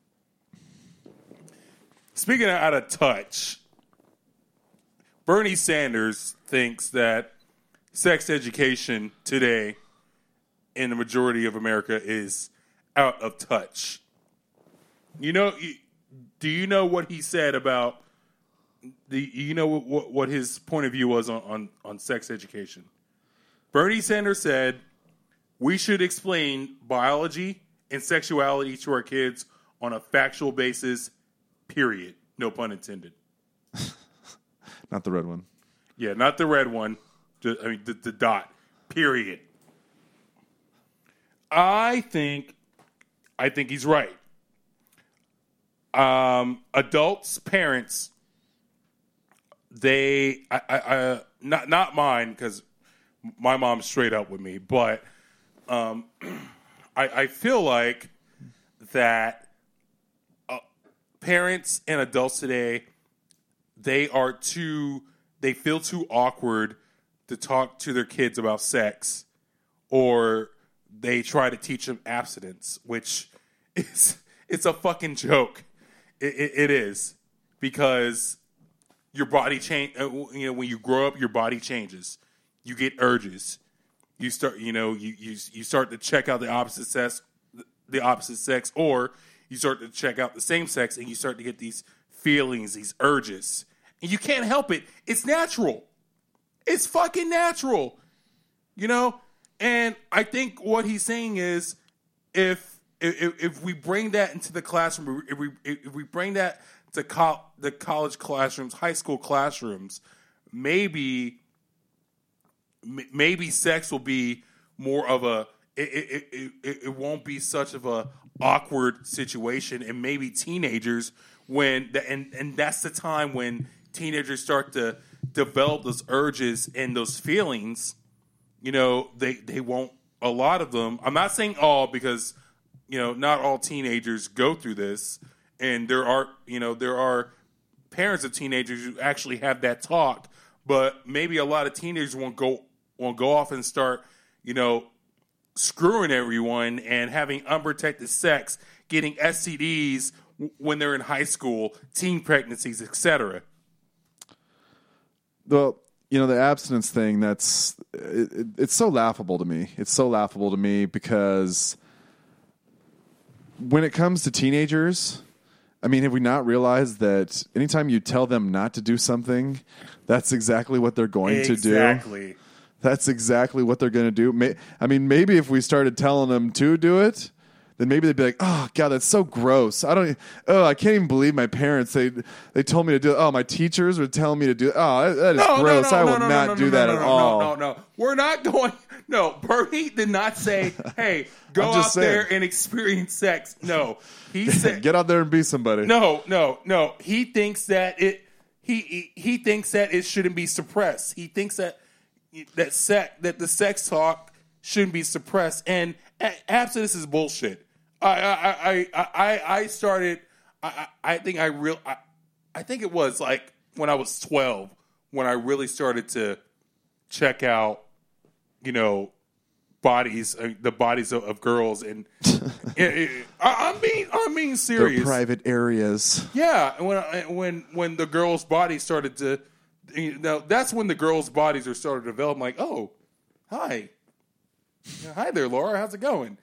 speaking of out of touch, Bernie Sanders thinks that sex education today in the majority of America is out of touch. Do you know what he said about you know what his point of view was on sex education. Bernie Sanders said we should explain biology and sexuality to our kids on a factual basis, period. No pun intended. Not the red one. Yeah, not the red one. The dot, period. I think he's right. Adults, parents, they, not mine, because my mom's straight up with me, but I feel like that parents and adults today, they feel too awkward to talk to their kids about sex, or they try to teach them abstinence, which it's a fucking joke. It is, because your body change. When you grow up, your body changes. You get urges. You start, you start to check out the opposite sex, or you start to check out the same sex, and you start to get these feelings, these urges, and you can't help it. It's natural. It's fucking natural, And I think what he's saying is, if we bring that into the classroom, if we bring that to the college classrooms, high school classrooms, maybe sex will be more of a. It won't be such of a awkward situation, and maybe teenagers and that's the time when teenagers start to develop those urges and those feelings. They won't. A lot of them. I'm not saying all, because not all teenagers go through this, and there are parents of teenagers who actually have that talk. But maybe a lot of teenagers won't go off and start screwing everyone and having unprotected sex, getting STDs when they're in high school, teen pregnancies, etc. Well, the abstinence thing, it's so laughable to me. It's so laughable to me because when it comes to teenagers, I mean, have we not realized that anytime you tell them not to do something, that's exactly what they're going to do? Exactly. That's exactly what they're going to do. Maybe if we started telling them to do it, then maybe they'd be like, "Oh God, that's so gross. I can't even believe my parents. They told me to do it. Oh, my teachers were telling me to do it. Oh, that is gross. I will not do that at all." No. We're not going. No, Bernie did not say, "Hey, go out there and experience sex." No, he said, "Get out there and be somebody." No. He thinks that he thinks that it shouldn't be suppressed. He thinks that the sex talk shouldn't be suppressed, and abstinence is bullshit. I started. I think it was like when I was 12 when I really started to check out, bodies, the bodies of girls, and I'm being serious. Their private areas. Yeah, when the girls' bodies started to, that's when the girls' bodies are started to develop. I'm like, oh, hi there, Laura. How's it going?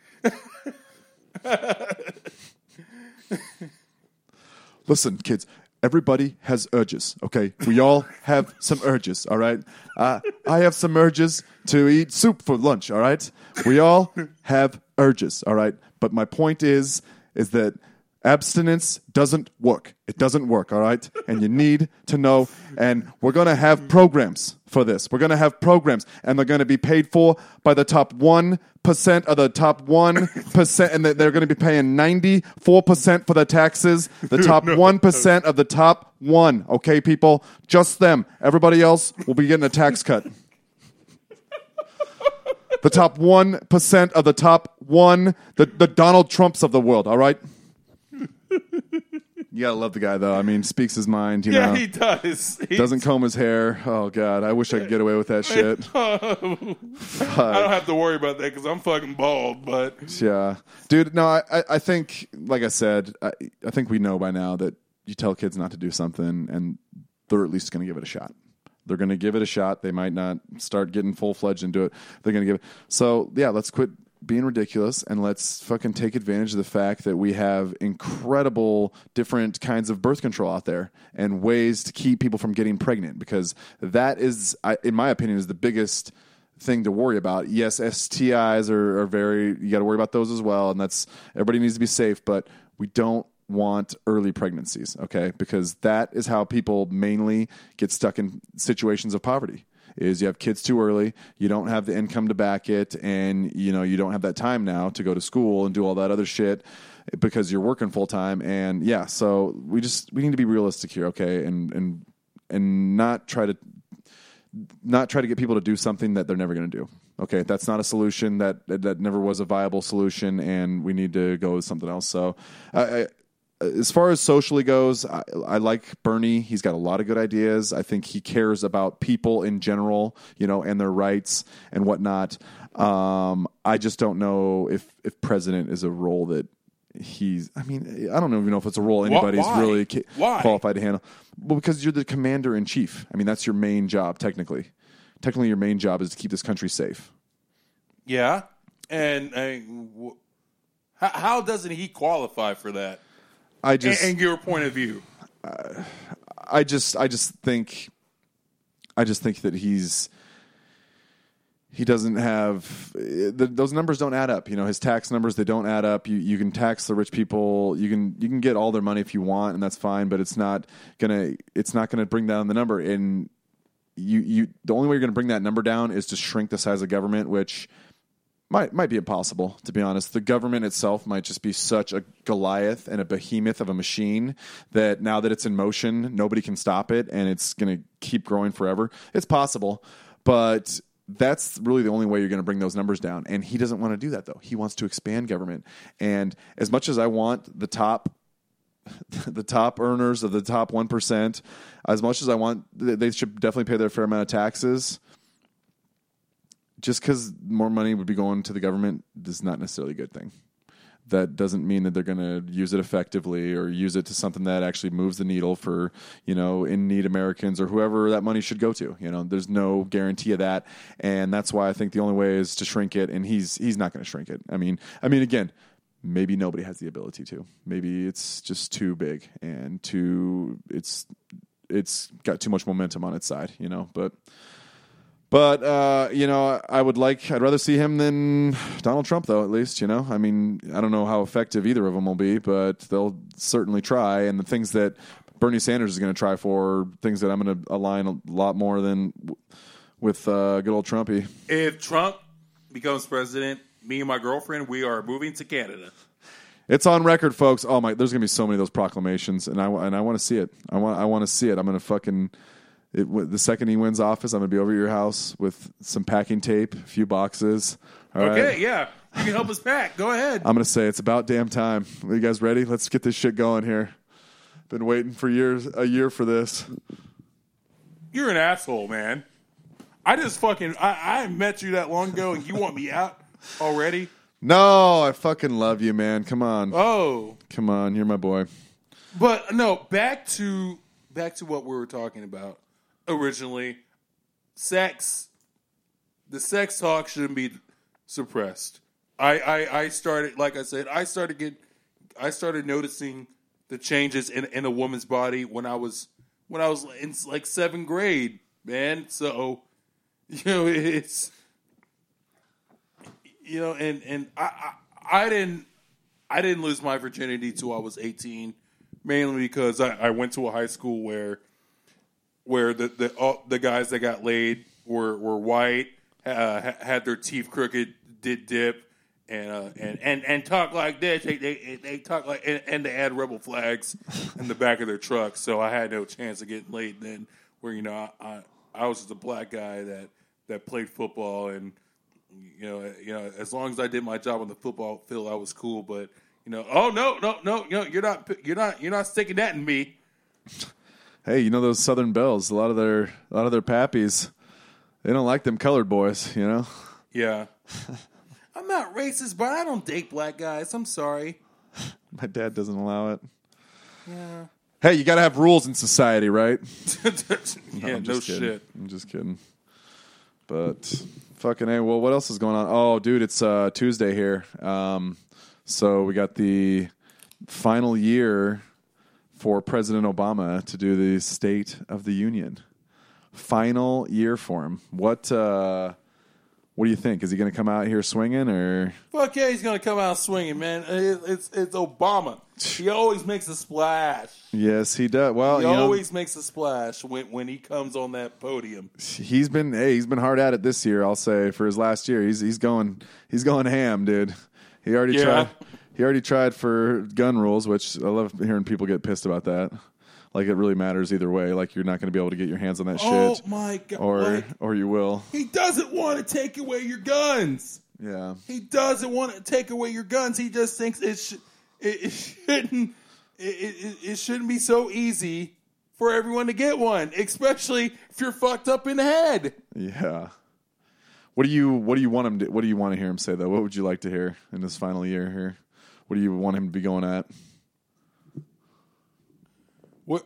Listen, kids, everybody has urges, okay? We all have some urges, all right? I have some urges to eat soup for lunch, all right? We all have urges, all right? But my point is that abstinence doesn't work. It doesn't work, all right? And you need to know. And we're going to have programs for this. We're going to have programs, and they're going to be paid for by the top 1% of the top 1%, and they're going to be paying 94% for the taxes. The top 1% of the top 1, okay, people? Just them. Everybody else will be getting a tax cut. The top 1% of the top 1, the Donald Trumps of the world, all right? You gotta love the guy, though. I mean, speaks his mind, Yeah, he does. Doesn't comb his hair. Oh, God. I wish I could get away with that shit. I don't have to worry about that because I'm fucking bald, but... Yeah. Dude, no, I think, like I said, I think we know by now that you tell kids not to do something, and they're at least going to give it a shot. They're going to give it a shot. They might not start getting full-fledged into it. They're going to give it... So, yeah, let's quit being ridiculous and let's fucking take advantage of the fact that we have incredible different kinds of birth control out there and ways to keep people from getting pregnant, because that is, in my opinion, is the biggest thing to worry about. Yes, STIs are very, you got to worry about those as well, and that's, everybody needs to be safe, but we don't want early pregnancies, okay? Because that is how people mainly get stuck in situations of poverty. Is you have kids too early, you don't have the income to back it, and you don't have that time now to go to school and do all that other shit because you're working full time. And yeah, so we need to be realistic here, okay? And not try to get people to do something that they're never going to do. Okay, that's not a solution. That never was a viable solution, and we need to go with something else. So as far as socially goes, I like Bernie. He's got a lot of good ideas. I think he cares about people in general, and their rights and whatnot. I just don't know if president is a role that he's. I mean, I don't even know if it's a role anybody's really qualified to handle. Well, because you're the commander in chief. I mean, that's your main job, technically. Technically, your main job is to keep this country safe. Yeah, and how doesn't he qualify for that? And your point of view. I just think that he doesn't have those numbers don't add up. His tax numbers, they don't add up. You can tax the rich people. You can get all their money if you want, and that's fine. But it's not gonna bring down the number. And the only way you're gonna bring that number down is to shrink the size of government, which might be impossible, to be honest. The government itself might just be such a Goliath and a behemoth of a machine that now that it's in motion, nobody can stop it, and it's going to keep growing forever. It's possible, but that's really the only way you're going to bring those numbers down. And he doesn't want to do that, though. He wants to expand government. And as much as I want the top earners of the top 1%, as much as I want, they should definitely pay their fair amount of taxes. Just because more money would be going to the government is not necessarily a good thing. That doesn't mean that they're going to use it effectively or use it to something that actually moves the needle for, in-need Americans or whoever that money should go to. There's no guarantee of that, and that's why I think the only way is to shrink it, and he's not going to shrink it. I mean, again, maybe nobody has the ability to. Maybe it's just too big and it's got too much momentum on its side, But I'd rather see him than Donald Trump, though, at least, I mean, I don't know how effective either of them will be, but they'll certainly try. And the things that Bernie Sanders is going to try for are things that I'm going to align a lot more than with good old Trumpy. If Trump becomes president, me and my girlfriend, we are moving to Canada. It's on record, folks. Oh, there's going to be so many of those proclamations, and I want to see it. I want to see it. I'm going to fucking... the second he wins office, I'm going to be over at your house with some packing tape, a few boxes. All right? Yeah. You can help us pack. Go ahead. I'm going to say it's about damn time. Are you guys ready? Let's get this shit going here. Been waiting for a year for this. You're an asshole, man. I met you that long ago, and you want me out already? No, I fucking love you, man. Come on. Oh. Come on. You're my boy. But, no, back to what we were talking about. Originally, the sex talk shouldn't be suppressed. I started, like I said, I started noticing the changes in a woman's body when I was in like 7th grade, man. So, it's, and I didn't lose my virginity till I was 18, mainly because I went to a high school where the guys that got laid were white, had their teeth crooked, did dip, and talk like this. They talk like and they had rebel flags in the back of their truck. So I had no chance of getting laid then. Where I was just a black guy that played football, and as long as I did my job on the football field, I was cool. But oh no, you're not sticking that in me. Hey, those Southern Belles, a lot of their pappies, they don't like them colored boys, Yeah. I'm not racist, but I don't date black guys. I'm sorry. My dad doesn't allow it. Yeah. Hey, you got to have rules in society, right? Yeah, no shit. I'm just kidding. But fucking A. Well, what else is going on? Oh, dude, it's Tuesday here. So we got the final year for President Obama to do the State of the Union. Final year for him. What do you think? Is he going to come out here swinging or? Fuck yeah, he's going to come out swinging, man. It's Obama. He always makes a splash. Yes, he does. Well, he always makes a splash when he comes on that podium. He's been hard at it this year. I'll say for his last year, he's going ham, dude. He already tried for gun rules, which I love hearing people get pissed about that. Like it really matters either way. Like you're not going to be able to get your hands on that shit. Oh my god! Or you will. He doesn't want to take away your guns. Yeah. He doesn't want to take away your guns. He just thinks it shouldn't be so easy for everyone to get one, especially if you're fucked up in the head. Yeah. What do you want him to, what do you want to hear him say though? What would you like to hear in this final year here? What do you want him to be going at? What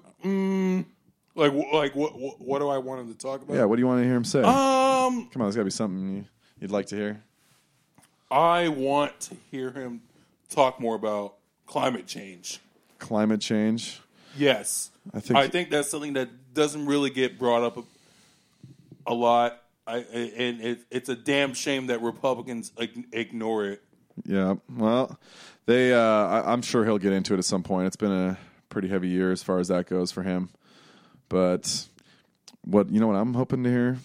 what do I want him to talk about? Yeah, what do you want to hear him say? Come on, there's got to be something you'd like to hear. I want to hear him talk more about climate change. Climate change? Yes. I think that's something that doesn't really get brought up a lot. And it's a damn shame that Republicans ignore it. Yeah. Well, I'm sure he'll get into it at some point. It's been a pretty heavy year as far as that goes for him. But what I'm hoping to hear?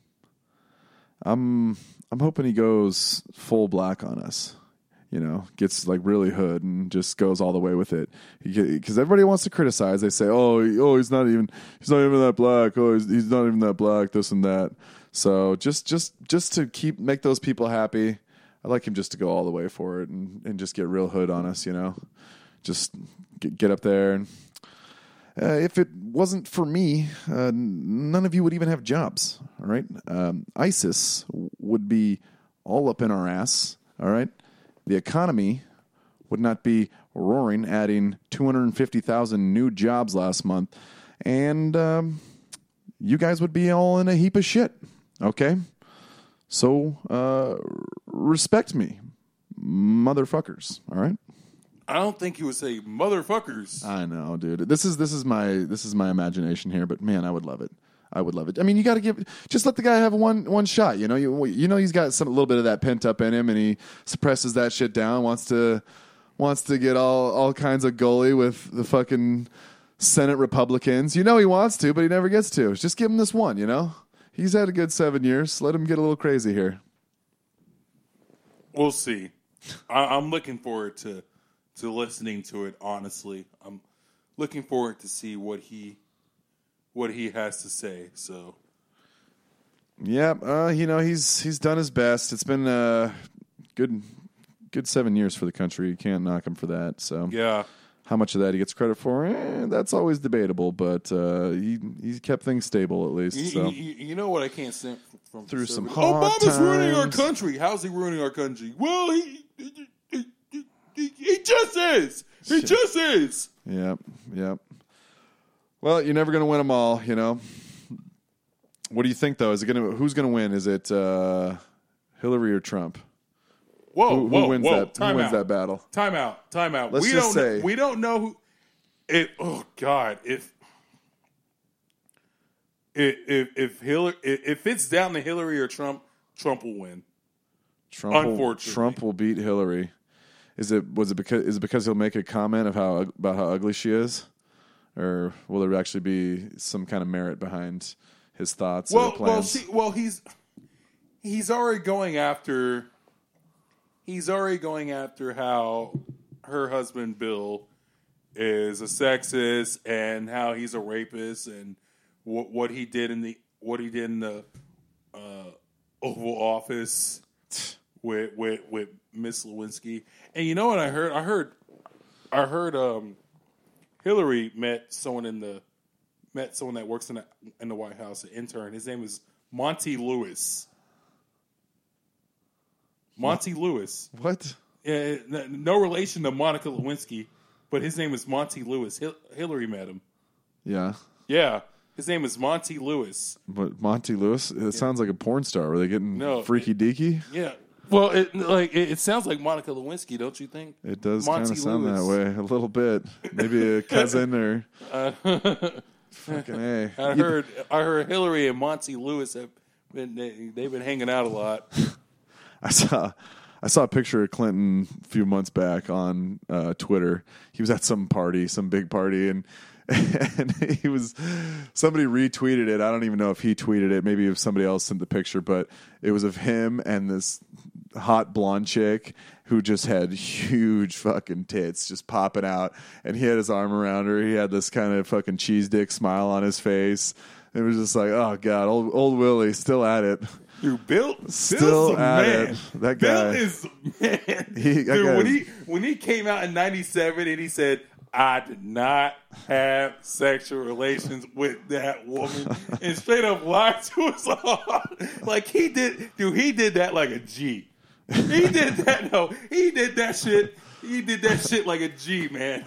I'm hoping he goes full black on us. Gets like really hood and just goes all the way with it. Because everybody wants to criticize. They say, "Oh, he's not even that black. Oh, he's not even that black. This and that." So just to make those people happy, I'd like him just to go all the way for it and just get real hood on us. Just get up there. And if it wasn't for me, none of you would even have jobs. All right, ISIS would be all up in our ass. All right. The economy would not be roaring, adding 250,000 new jobs last month. And you guys would be all in a heap of shit. Okay? So respect me, motherfuckers. All right? I don't think you would say motherfuckers. I know, dude. This is my imagination here, but man, I would love it. I would love it. I mean, you got to just let the guy have one shot. He's got a little bit of that pent up in him, and he suppresses that shit down. Wants to get all kinds of gully with the fucking Senate Republicans. He wants to, but he never gets to. Just give him this one. He's had a good 7 years. Let him get a little crazy here. We'll see. I'm looking forward to listening to it. Honestly, I'm looking forward to see what he has to say. So, yeah, he's done his best. It's been a good 7 years for the country. You can't knock him for that. So, yeah, how much of that he gets credit for? That's always debatable. But he kept things stable at least. So, you know what I can't stand from through some hard Obama's times. ruining our country. How's he ruining our country? Well, he just is. He just is. Yep. Well, you're never going to win them all, What do you think, though? Who's going to win? Is it Hillary or Trump? Who wins that battle? Time out. Let's just say we don't know who. Oh God! If it's down to Hillary or Trump, Trump will win. Unfortunately, Trump will beat Hillary. Is it because he'll make a comment about how ugly she is? Or will there actually be some kind of merit behind his thoughts or plans? He's already going after how her husband Bill is a sexist and how he's a rapist and what he did in the Oval Office with Miss Lewinsky. And you know what I heard? I heard Hillary met someone that works in the White House, an intern. His name is Monty Lewis. Monty Lewis. What? Yeah, no relation to Monica Lewinsky, but his name is Monty Lewis. Hillary met him. Yeah. Yeah. His name is Monty Lewis. But Monty Lewis? It sounds like a porn star. Were they getting freaky deaky? Yeah. Well, it sounds like Monica Lewinsky, don't you think? It does kind of sound that way a little bit. Maybe a cousin or fucking A. I heard Hillary and Monty Lewis they've been hanging out a lot. I saw a picture of Clinton a few months back on Twitter. He was at some big party, and somebody retweeted it. I don't even know if he tweeted it. Maybe if somebody else sent the picture, but it was of him and this hot blonde chick who just had huge fucking tits just popping out, and he had his arm around her. He had this kind of fucking cheese dick smile on his face. It was just like, oh God, old Willie still at it. Dude, Bill's still a at man. it. That guy. Bill is a man. When he came out in '97 and he said, I did not have sexual relations with that woman, and straight up lied to us all. Like he did that like a G. He did that. No, he did that shit. He did that shit like a G, man.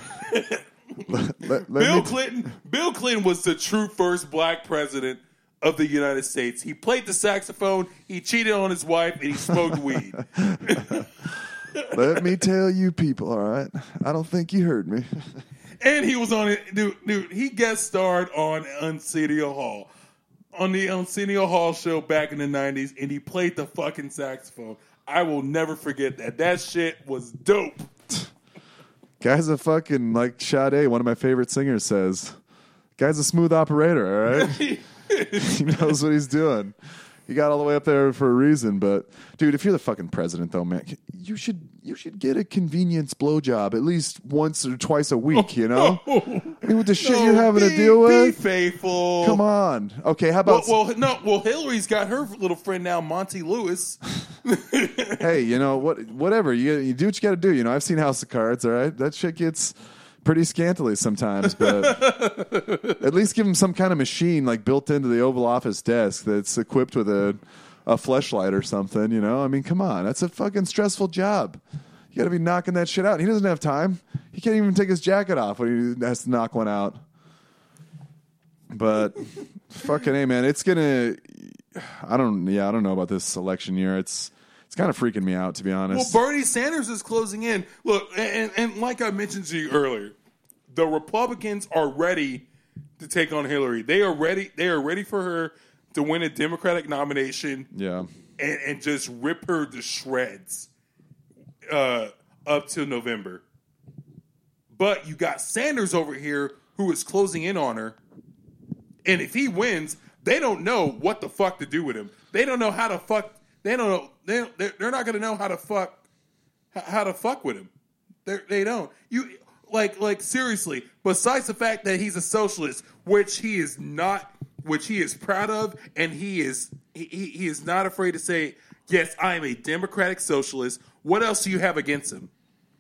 Bill Clinton was the true first black president of the United States. He played the saxophone, he cheated on his wife, and he smoked weed. Let me tell you people, all right? I don't think you heard me. And he was on it, dude. He guest starred on Arsenio Hall, on the Arsenio Hall show back in the '90s, and he played the fucking saxophone. I will never forget that. That shit was dope. Guy's a fucking, like Sade, one of my favorite singers, says. Guy's a smooth operator, all right? He knows what he's doing. He got all the way up there for a reason, but dude, if you're the fucking president, though, man, you should get a convenience blowjob at least once or twice a week. You know, I mean, with the shit you're having to deal with. Be faithful. Come on. Okay, how about? Well, Hillary's got her little friend now, Monty Lewis. Hey, you know what? Whatever you do, what you got to do. You know, I've seen House of Cards. All right, that shit gets pretty scantily sometimes, but at least give him some kind of machine like built into the Oval Office desk that's equipped with a fleshlight or something, you know? I mean, come on. That's a fucking stressful job. You got to be knocking that shit out. He doesn't have time. He can't even take his jacket off when he has to knock one out. But fucking A, man, it's going to... I don't know about this election year. It's kind of freaking me out, to be honest. Well, Bernie Sanders is closing in. Look, and like I mentioned to you earlier, the Republicans are ready to take on Hillary. They are ready for her to win a Democratic nomination. Yeah, and just rip her to shreds up till November. But you got Sanders over here who is closing in on her, and if he wins, they don't know what the fuck to do with him. They don't know how to fuck. They don't know. They're not going to know how to fuck with him. They don't. You like seriously. Besides the fact that he's a socialist, which he is not, which he is proud of, and he is not afraid to say, yes, I am a democratic socialist. What else do you have against him?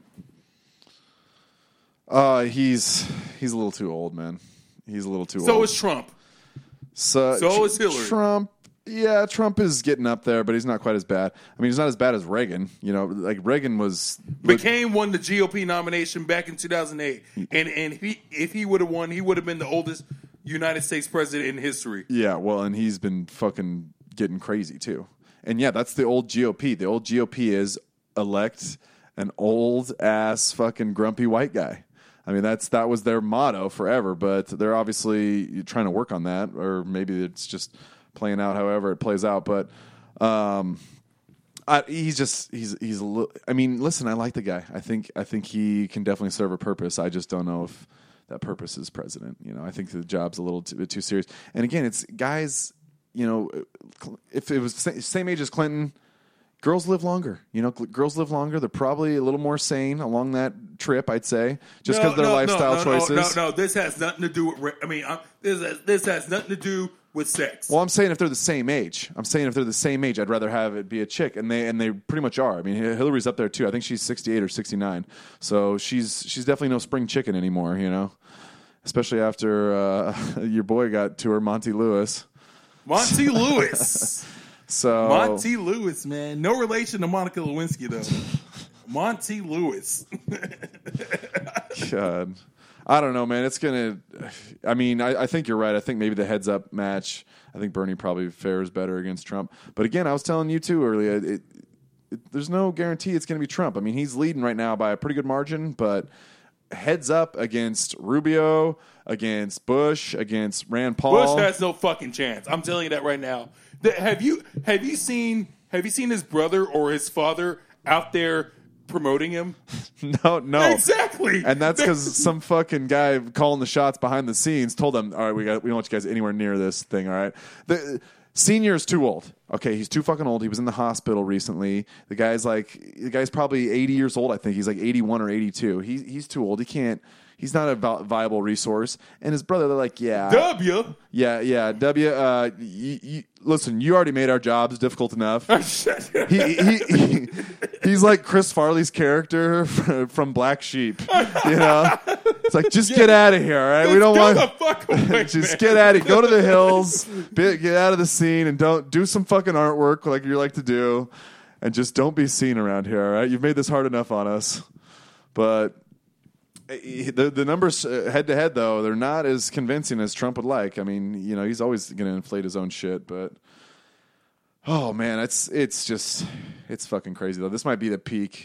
He's a little too old, man. He's a little too old. So is Trump. So is Hillary. Trump is getting up there, but he's not quite as bad. I mean, he's not as bad as Reagan. You know, like Reagan won the GOP nomination back in 2008, and if he would have won, he would have been the oldest United States president in history. Yeah, well, and he's been fucking getting crazy too. And yeah, that's the old GOP. The old GOP is elect an old ass fucking grumpy white guy. I mean, that was their motto forever, but they're obviously trying to work on that, or maybe it's just playing out however it plays out. But he's a little. I mean, listen, I like the guy. I think he can definitely serve a purpose. I just don't know if that purpose is president. You know, I think the job's a little bit too serious. And again, it's guys. You know, if it was the same age as Clinton, girls live longer. You know, girls live longer. They're probably a little more sane along that trip, I'd say, just because of their lifestyle choices. No, this has nothing to do with. I mean, this has nothing to do with sex. Well, I'm saying if they're the same age. I'd rather have it be a chick, and they pretty much are. I mean, Hillary's up there too. I think she's 68 or 69, so she's definitely no spring chicken anymore. You know, especially after your boy got to her, Monty Lewis. Monty Lewis. So Monty Lewis, man. No relation to Monica Lewinsky, though. Monty Lewis. God. I don't know, man. It's gonna. I mean, I think you're right. I think maybe the heads up match. I think Bernie probably fares better against Trump. But again, I was telling you too earlier. There's no guarantee it's going to be Trump. I mean, he's leading right now by a pretty good margin, but heads up against Rubio, against Bush, against Rand Paul. Bush has no fucking chance. I'm telling you that right now. Have you seen his brother or his father out there promoting him? No. Exactly. And that's because some fucking guy calling the shots behind the scenes told them, all right, we don't want you guys anywhere near this thing, all right? The senior is too old. Okay, he's too fucking old. He was in the hospital recently. The guy's probably 80 years old, I think. He's like 81 or 82. He's too old. He's not a viable resource. And his brother, they're like, yeah. W. Yeah. Listen, you already made our jobs difficult enough. He's like Chris Farley's character from Black Sheep. You know? It's like, just get out of here, all right? We don't want the fuck away, just get out of here. Go to the hills, get out of the scene, and don't do some fucking artwork like you like to do, and just don't be seen around here, all right? You've made this hard enough on us. But the numbers head to head, though, they're not as convincing as Trump would like. I mean, you know, he's always going to inflate his own shit, but oh man, it's fucking crazy though. This might be the peak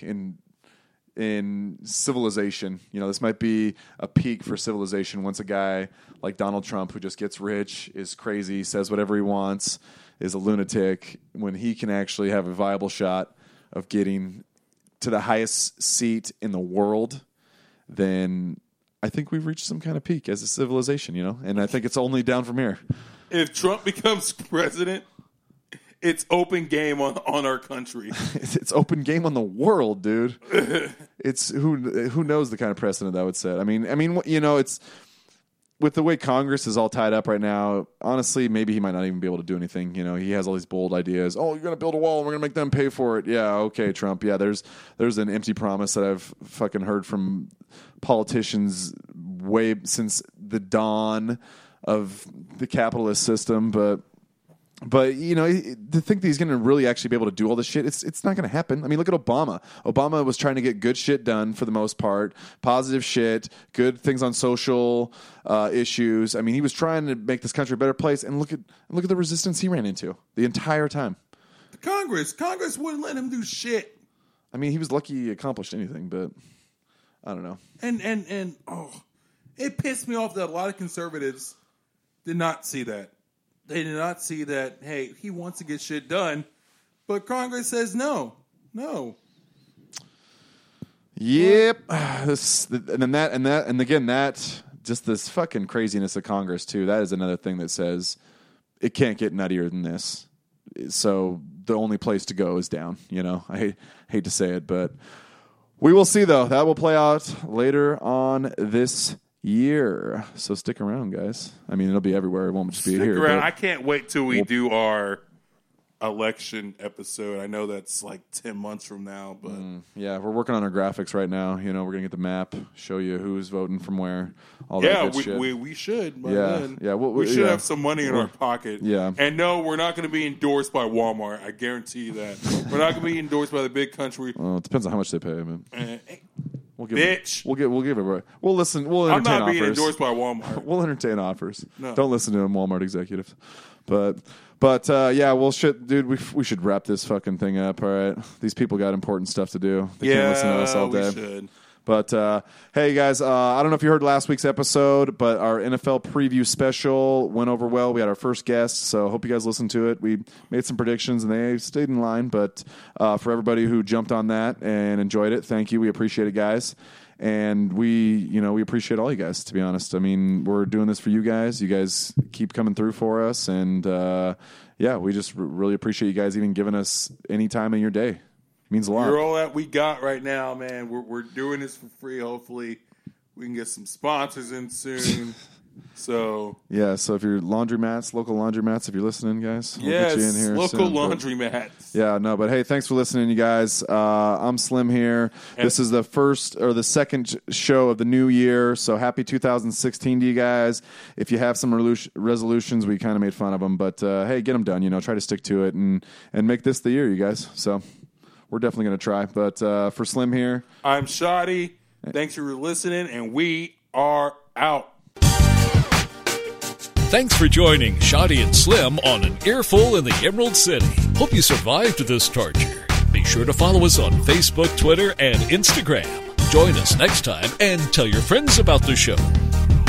in civilization. You know, this might be a peak for civilization once a guy like Donald Trump, who just gets rich, is crazy, says whatever he wants, is a lunatic, when he can actually have a viable shot of getting to the highest seat in the world, then I think we've reached some kind of peak as a civilization, you know? And I think it's only down from here. If Trump becomes president, it's open game on our country. It's open game on the world, dude. It's who knows the kind of precedent that would set. I mean, you know, it's with the way Congress is all tied up right now. Honestly, maybe he might not even be able to do anything. You know, he has all these bold ideas. Oh, you're going to build a wall and we're going to make them pay for it. Yeah, okay, Trump. Yeah, there's an empty promise that I've fucking heard from politicians way since the dawn of the capitalist system, But you know, to think that he's going to really actually be able to do all this shit, it's not going to happen. I mean, look at Obama. Obama was trying to get good shit done for the most part, positive shit, good things on social issues. I mean, he was trying to make this country a better place, and look at the resistance he ran into the entire time. Congress wouldn't let him do shit. I mean, he was lucky he accomplished anything, but I don't know. And it pissed me off that a lot of conservatives did not see that. They did not see that, hey, he wants to get shit done, but Congress says no. Yep. And again, just this fucking craziness of Congress too. That is another thing that says it can't get nuttier than this. So the only place to go is down. You know, I hate to say it, but we will see though. That will play out later on this year, so stick around, guys. I mean, it'll be everywhere. It won't just be here. I can't wait till we do our election episode. I know that's like 10 months from now, but yeah, we're working on our graphics right now. You know, we're gonna get the map, show you who's voting from where. All that good shit. We should. By yeah, then. yeah. We should have some money in our pocket. Yeah. And no, we're not going to be endorsed by Walmart. I guarantee you that. We're not going to be endorsed by the big country. Well, it depends on how much they pay. Man. We'll give Bitch. We'll give it. We'll listen. We'll entertain I'm not offers. being endorsed by Walmart. We'll entertain offers. No. Don't listen to them, Walmart executives. But yeah, well, shit, dude. We should wrap this fucking thing up. All right, these people got important stuff to do. They can't listen to us all day. We should. But hey, guys, I don't know if you heard last week's episode, but our NFL preview special went over well. We had our first guest, so I hope you guys listened to it. We made some predictions, and they stayed in line. But for everybody who jumped on that and enjoyed it, thank you. We appreciate it, guys. And we appreciate all you guys, to be honest. I mean, we're doing this for you guys. You guys keep coming through for us. And, yeah, we just really appreciate you guys even giving us any time in your day. It means a lot. You're all that we got right now, man. We're doing this for free. Hopefully, we can get some sponsors in soon. So yeah, so if you're laundromats, local laundromats, if you're listening, guys, we'll yes, get you in here local soon, laundromats. Yeah, no, but hey, thanks for listening, you guys. I'm Slim here. This is the first or the second show of the new year, so happy 2016 to you guys. If you have some resolutions, we kind of made fun of them, but hey, get them done. You know, try to stick to it and make this the year, you guys. So we're definitely going to try. But for Slim here, I'm Shoddy. Thanks for listening, and we are out. Thanks for joining Shoddy and Slim on An Earful in the Emerald City. Hope you survived this torture. Be sure to follow us on Facebook, Twitter, and Instagram. Join us next time and tell your friends about the show.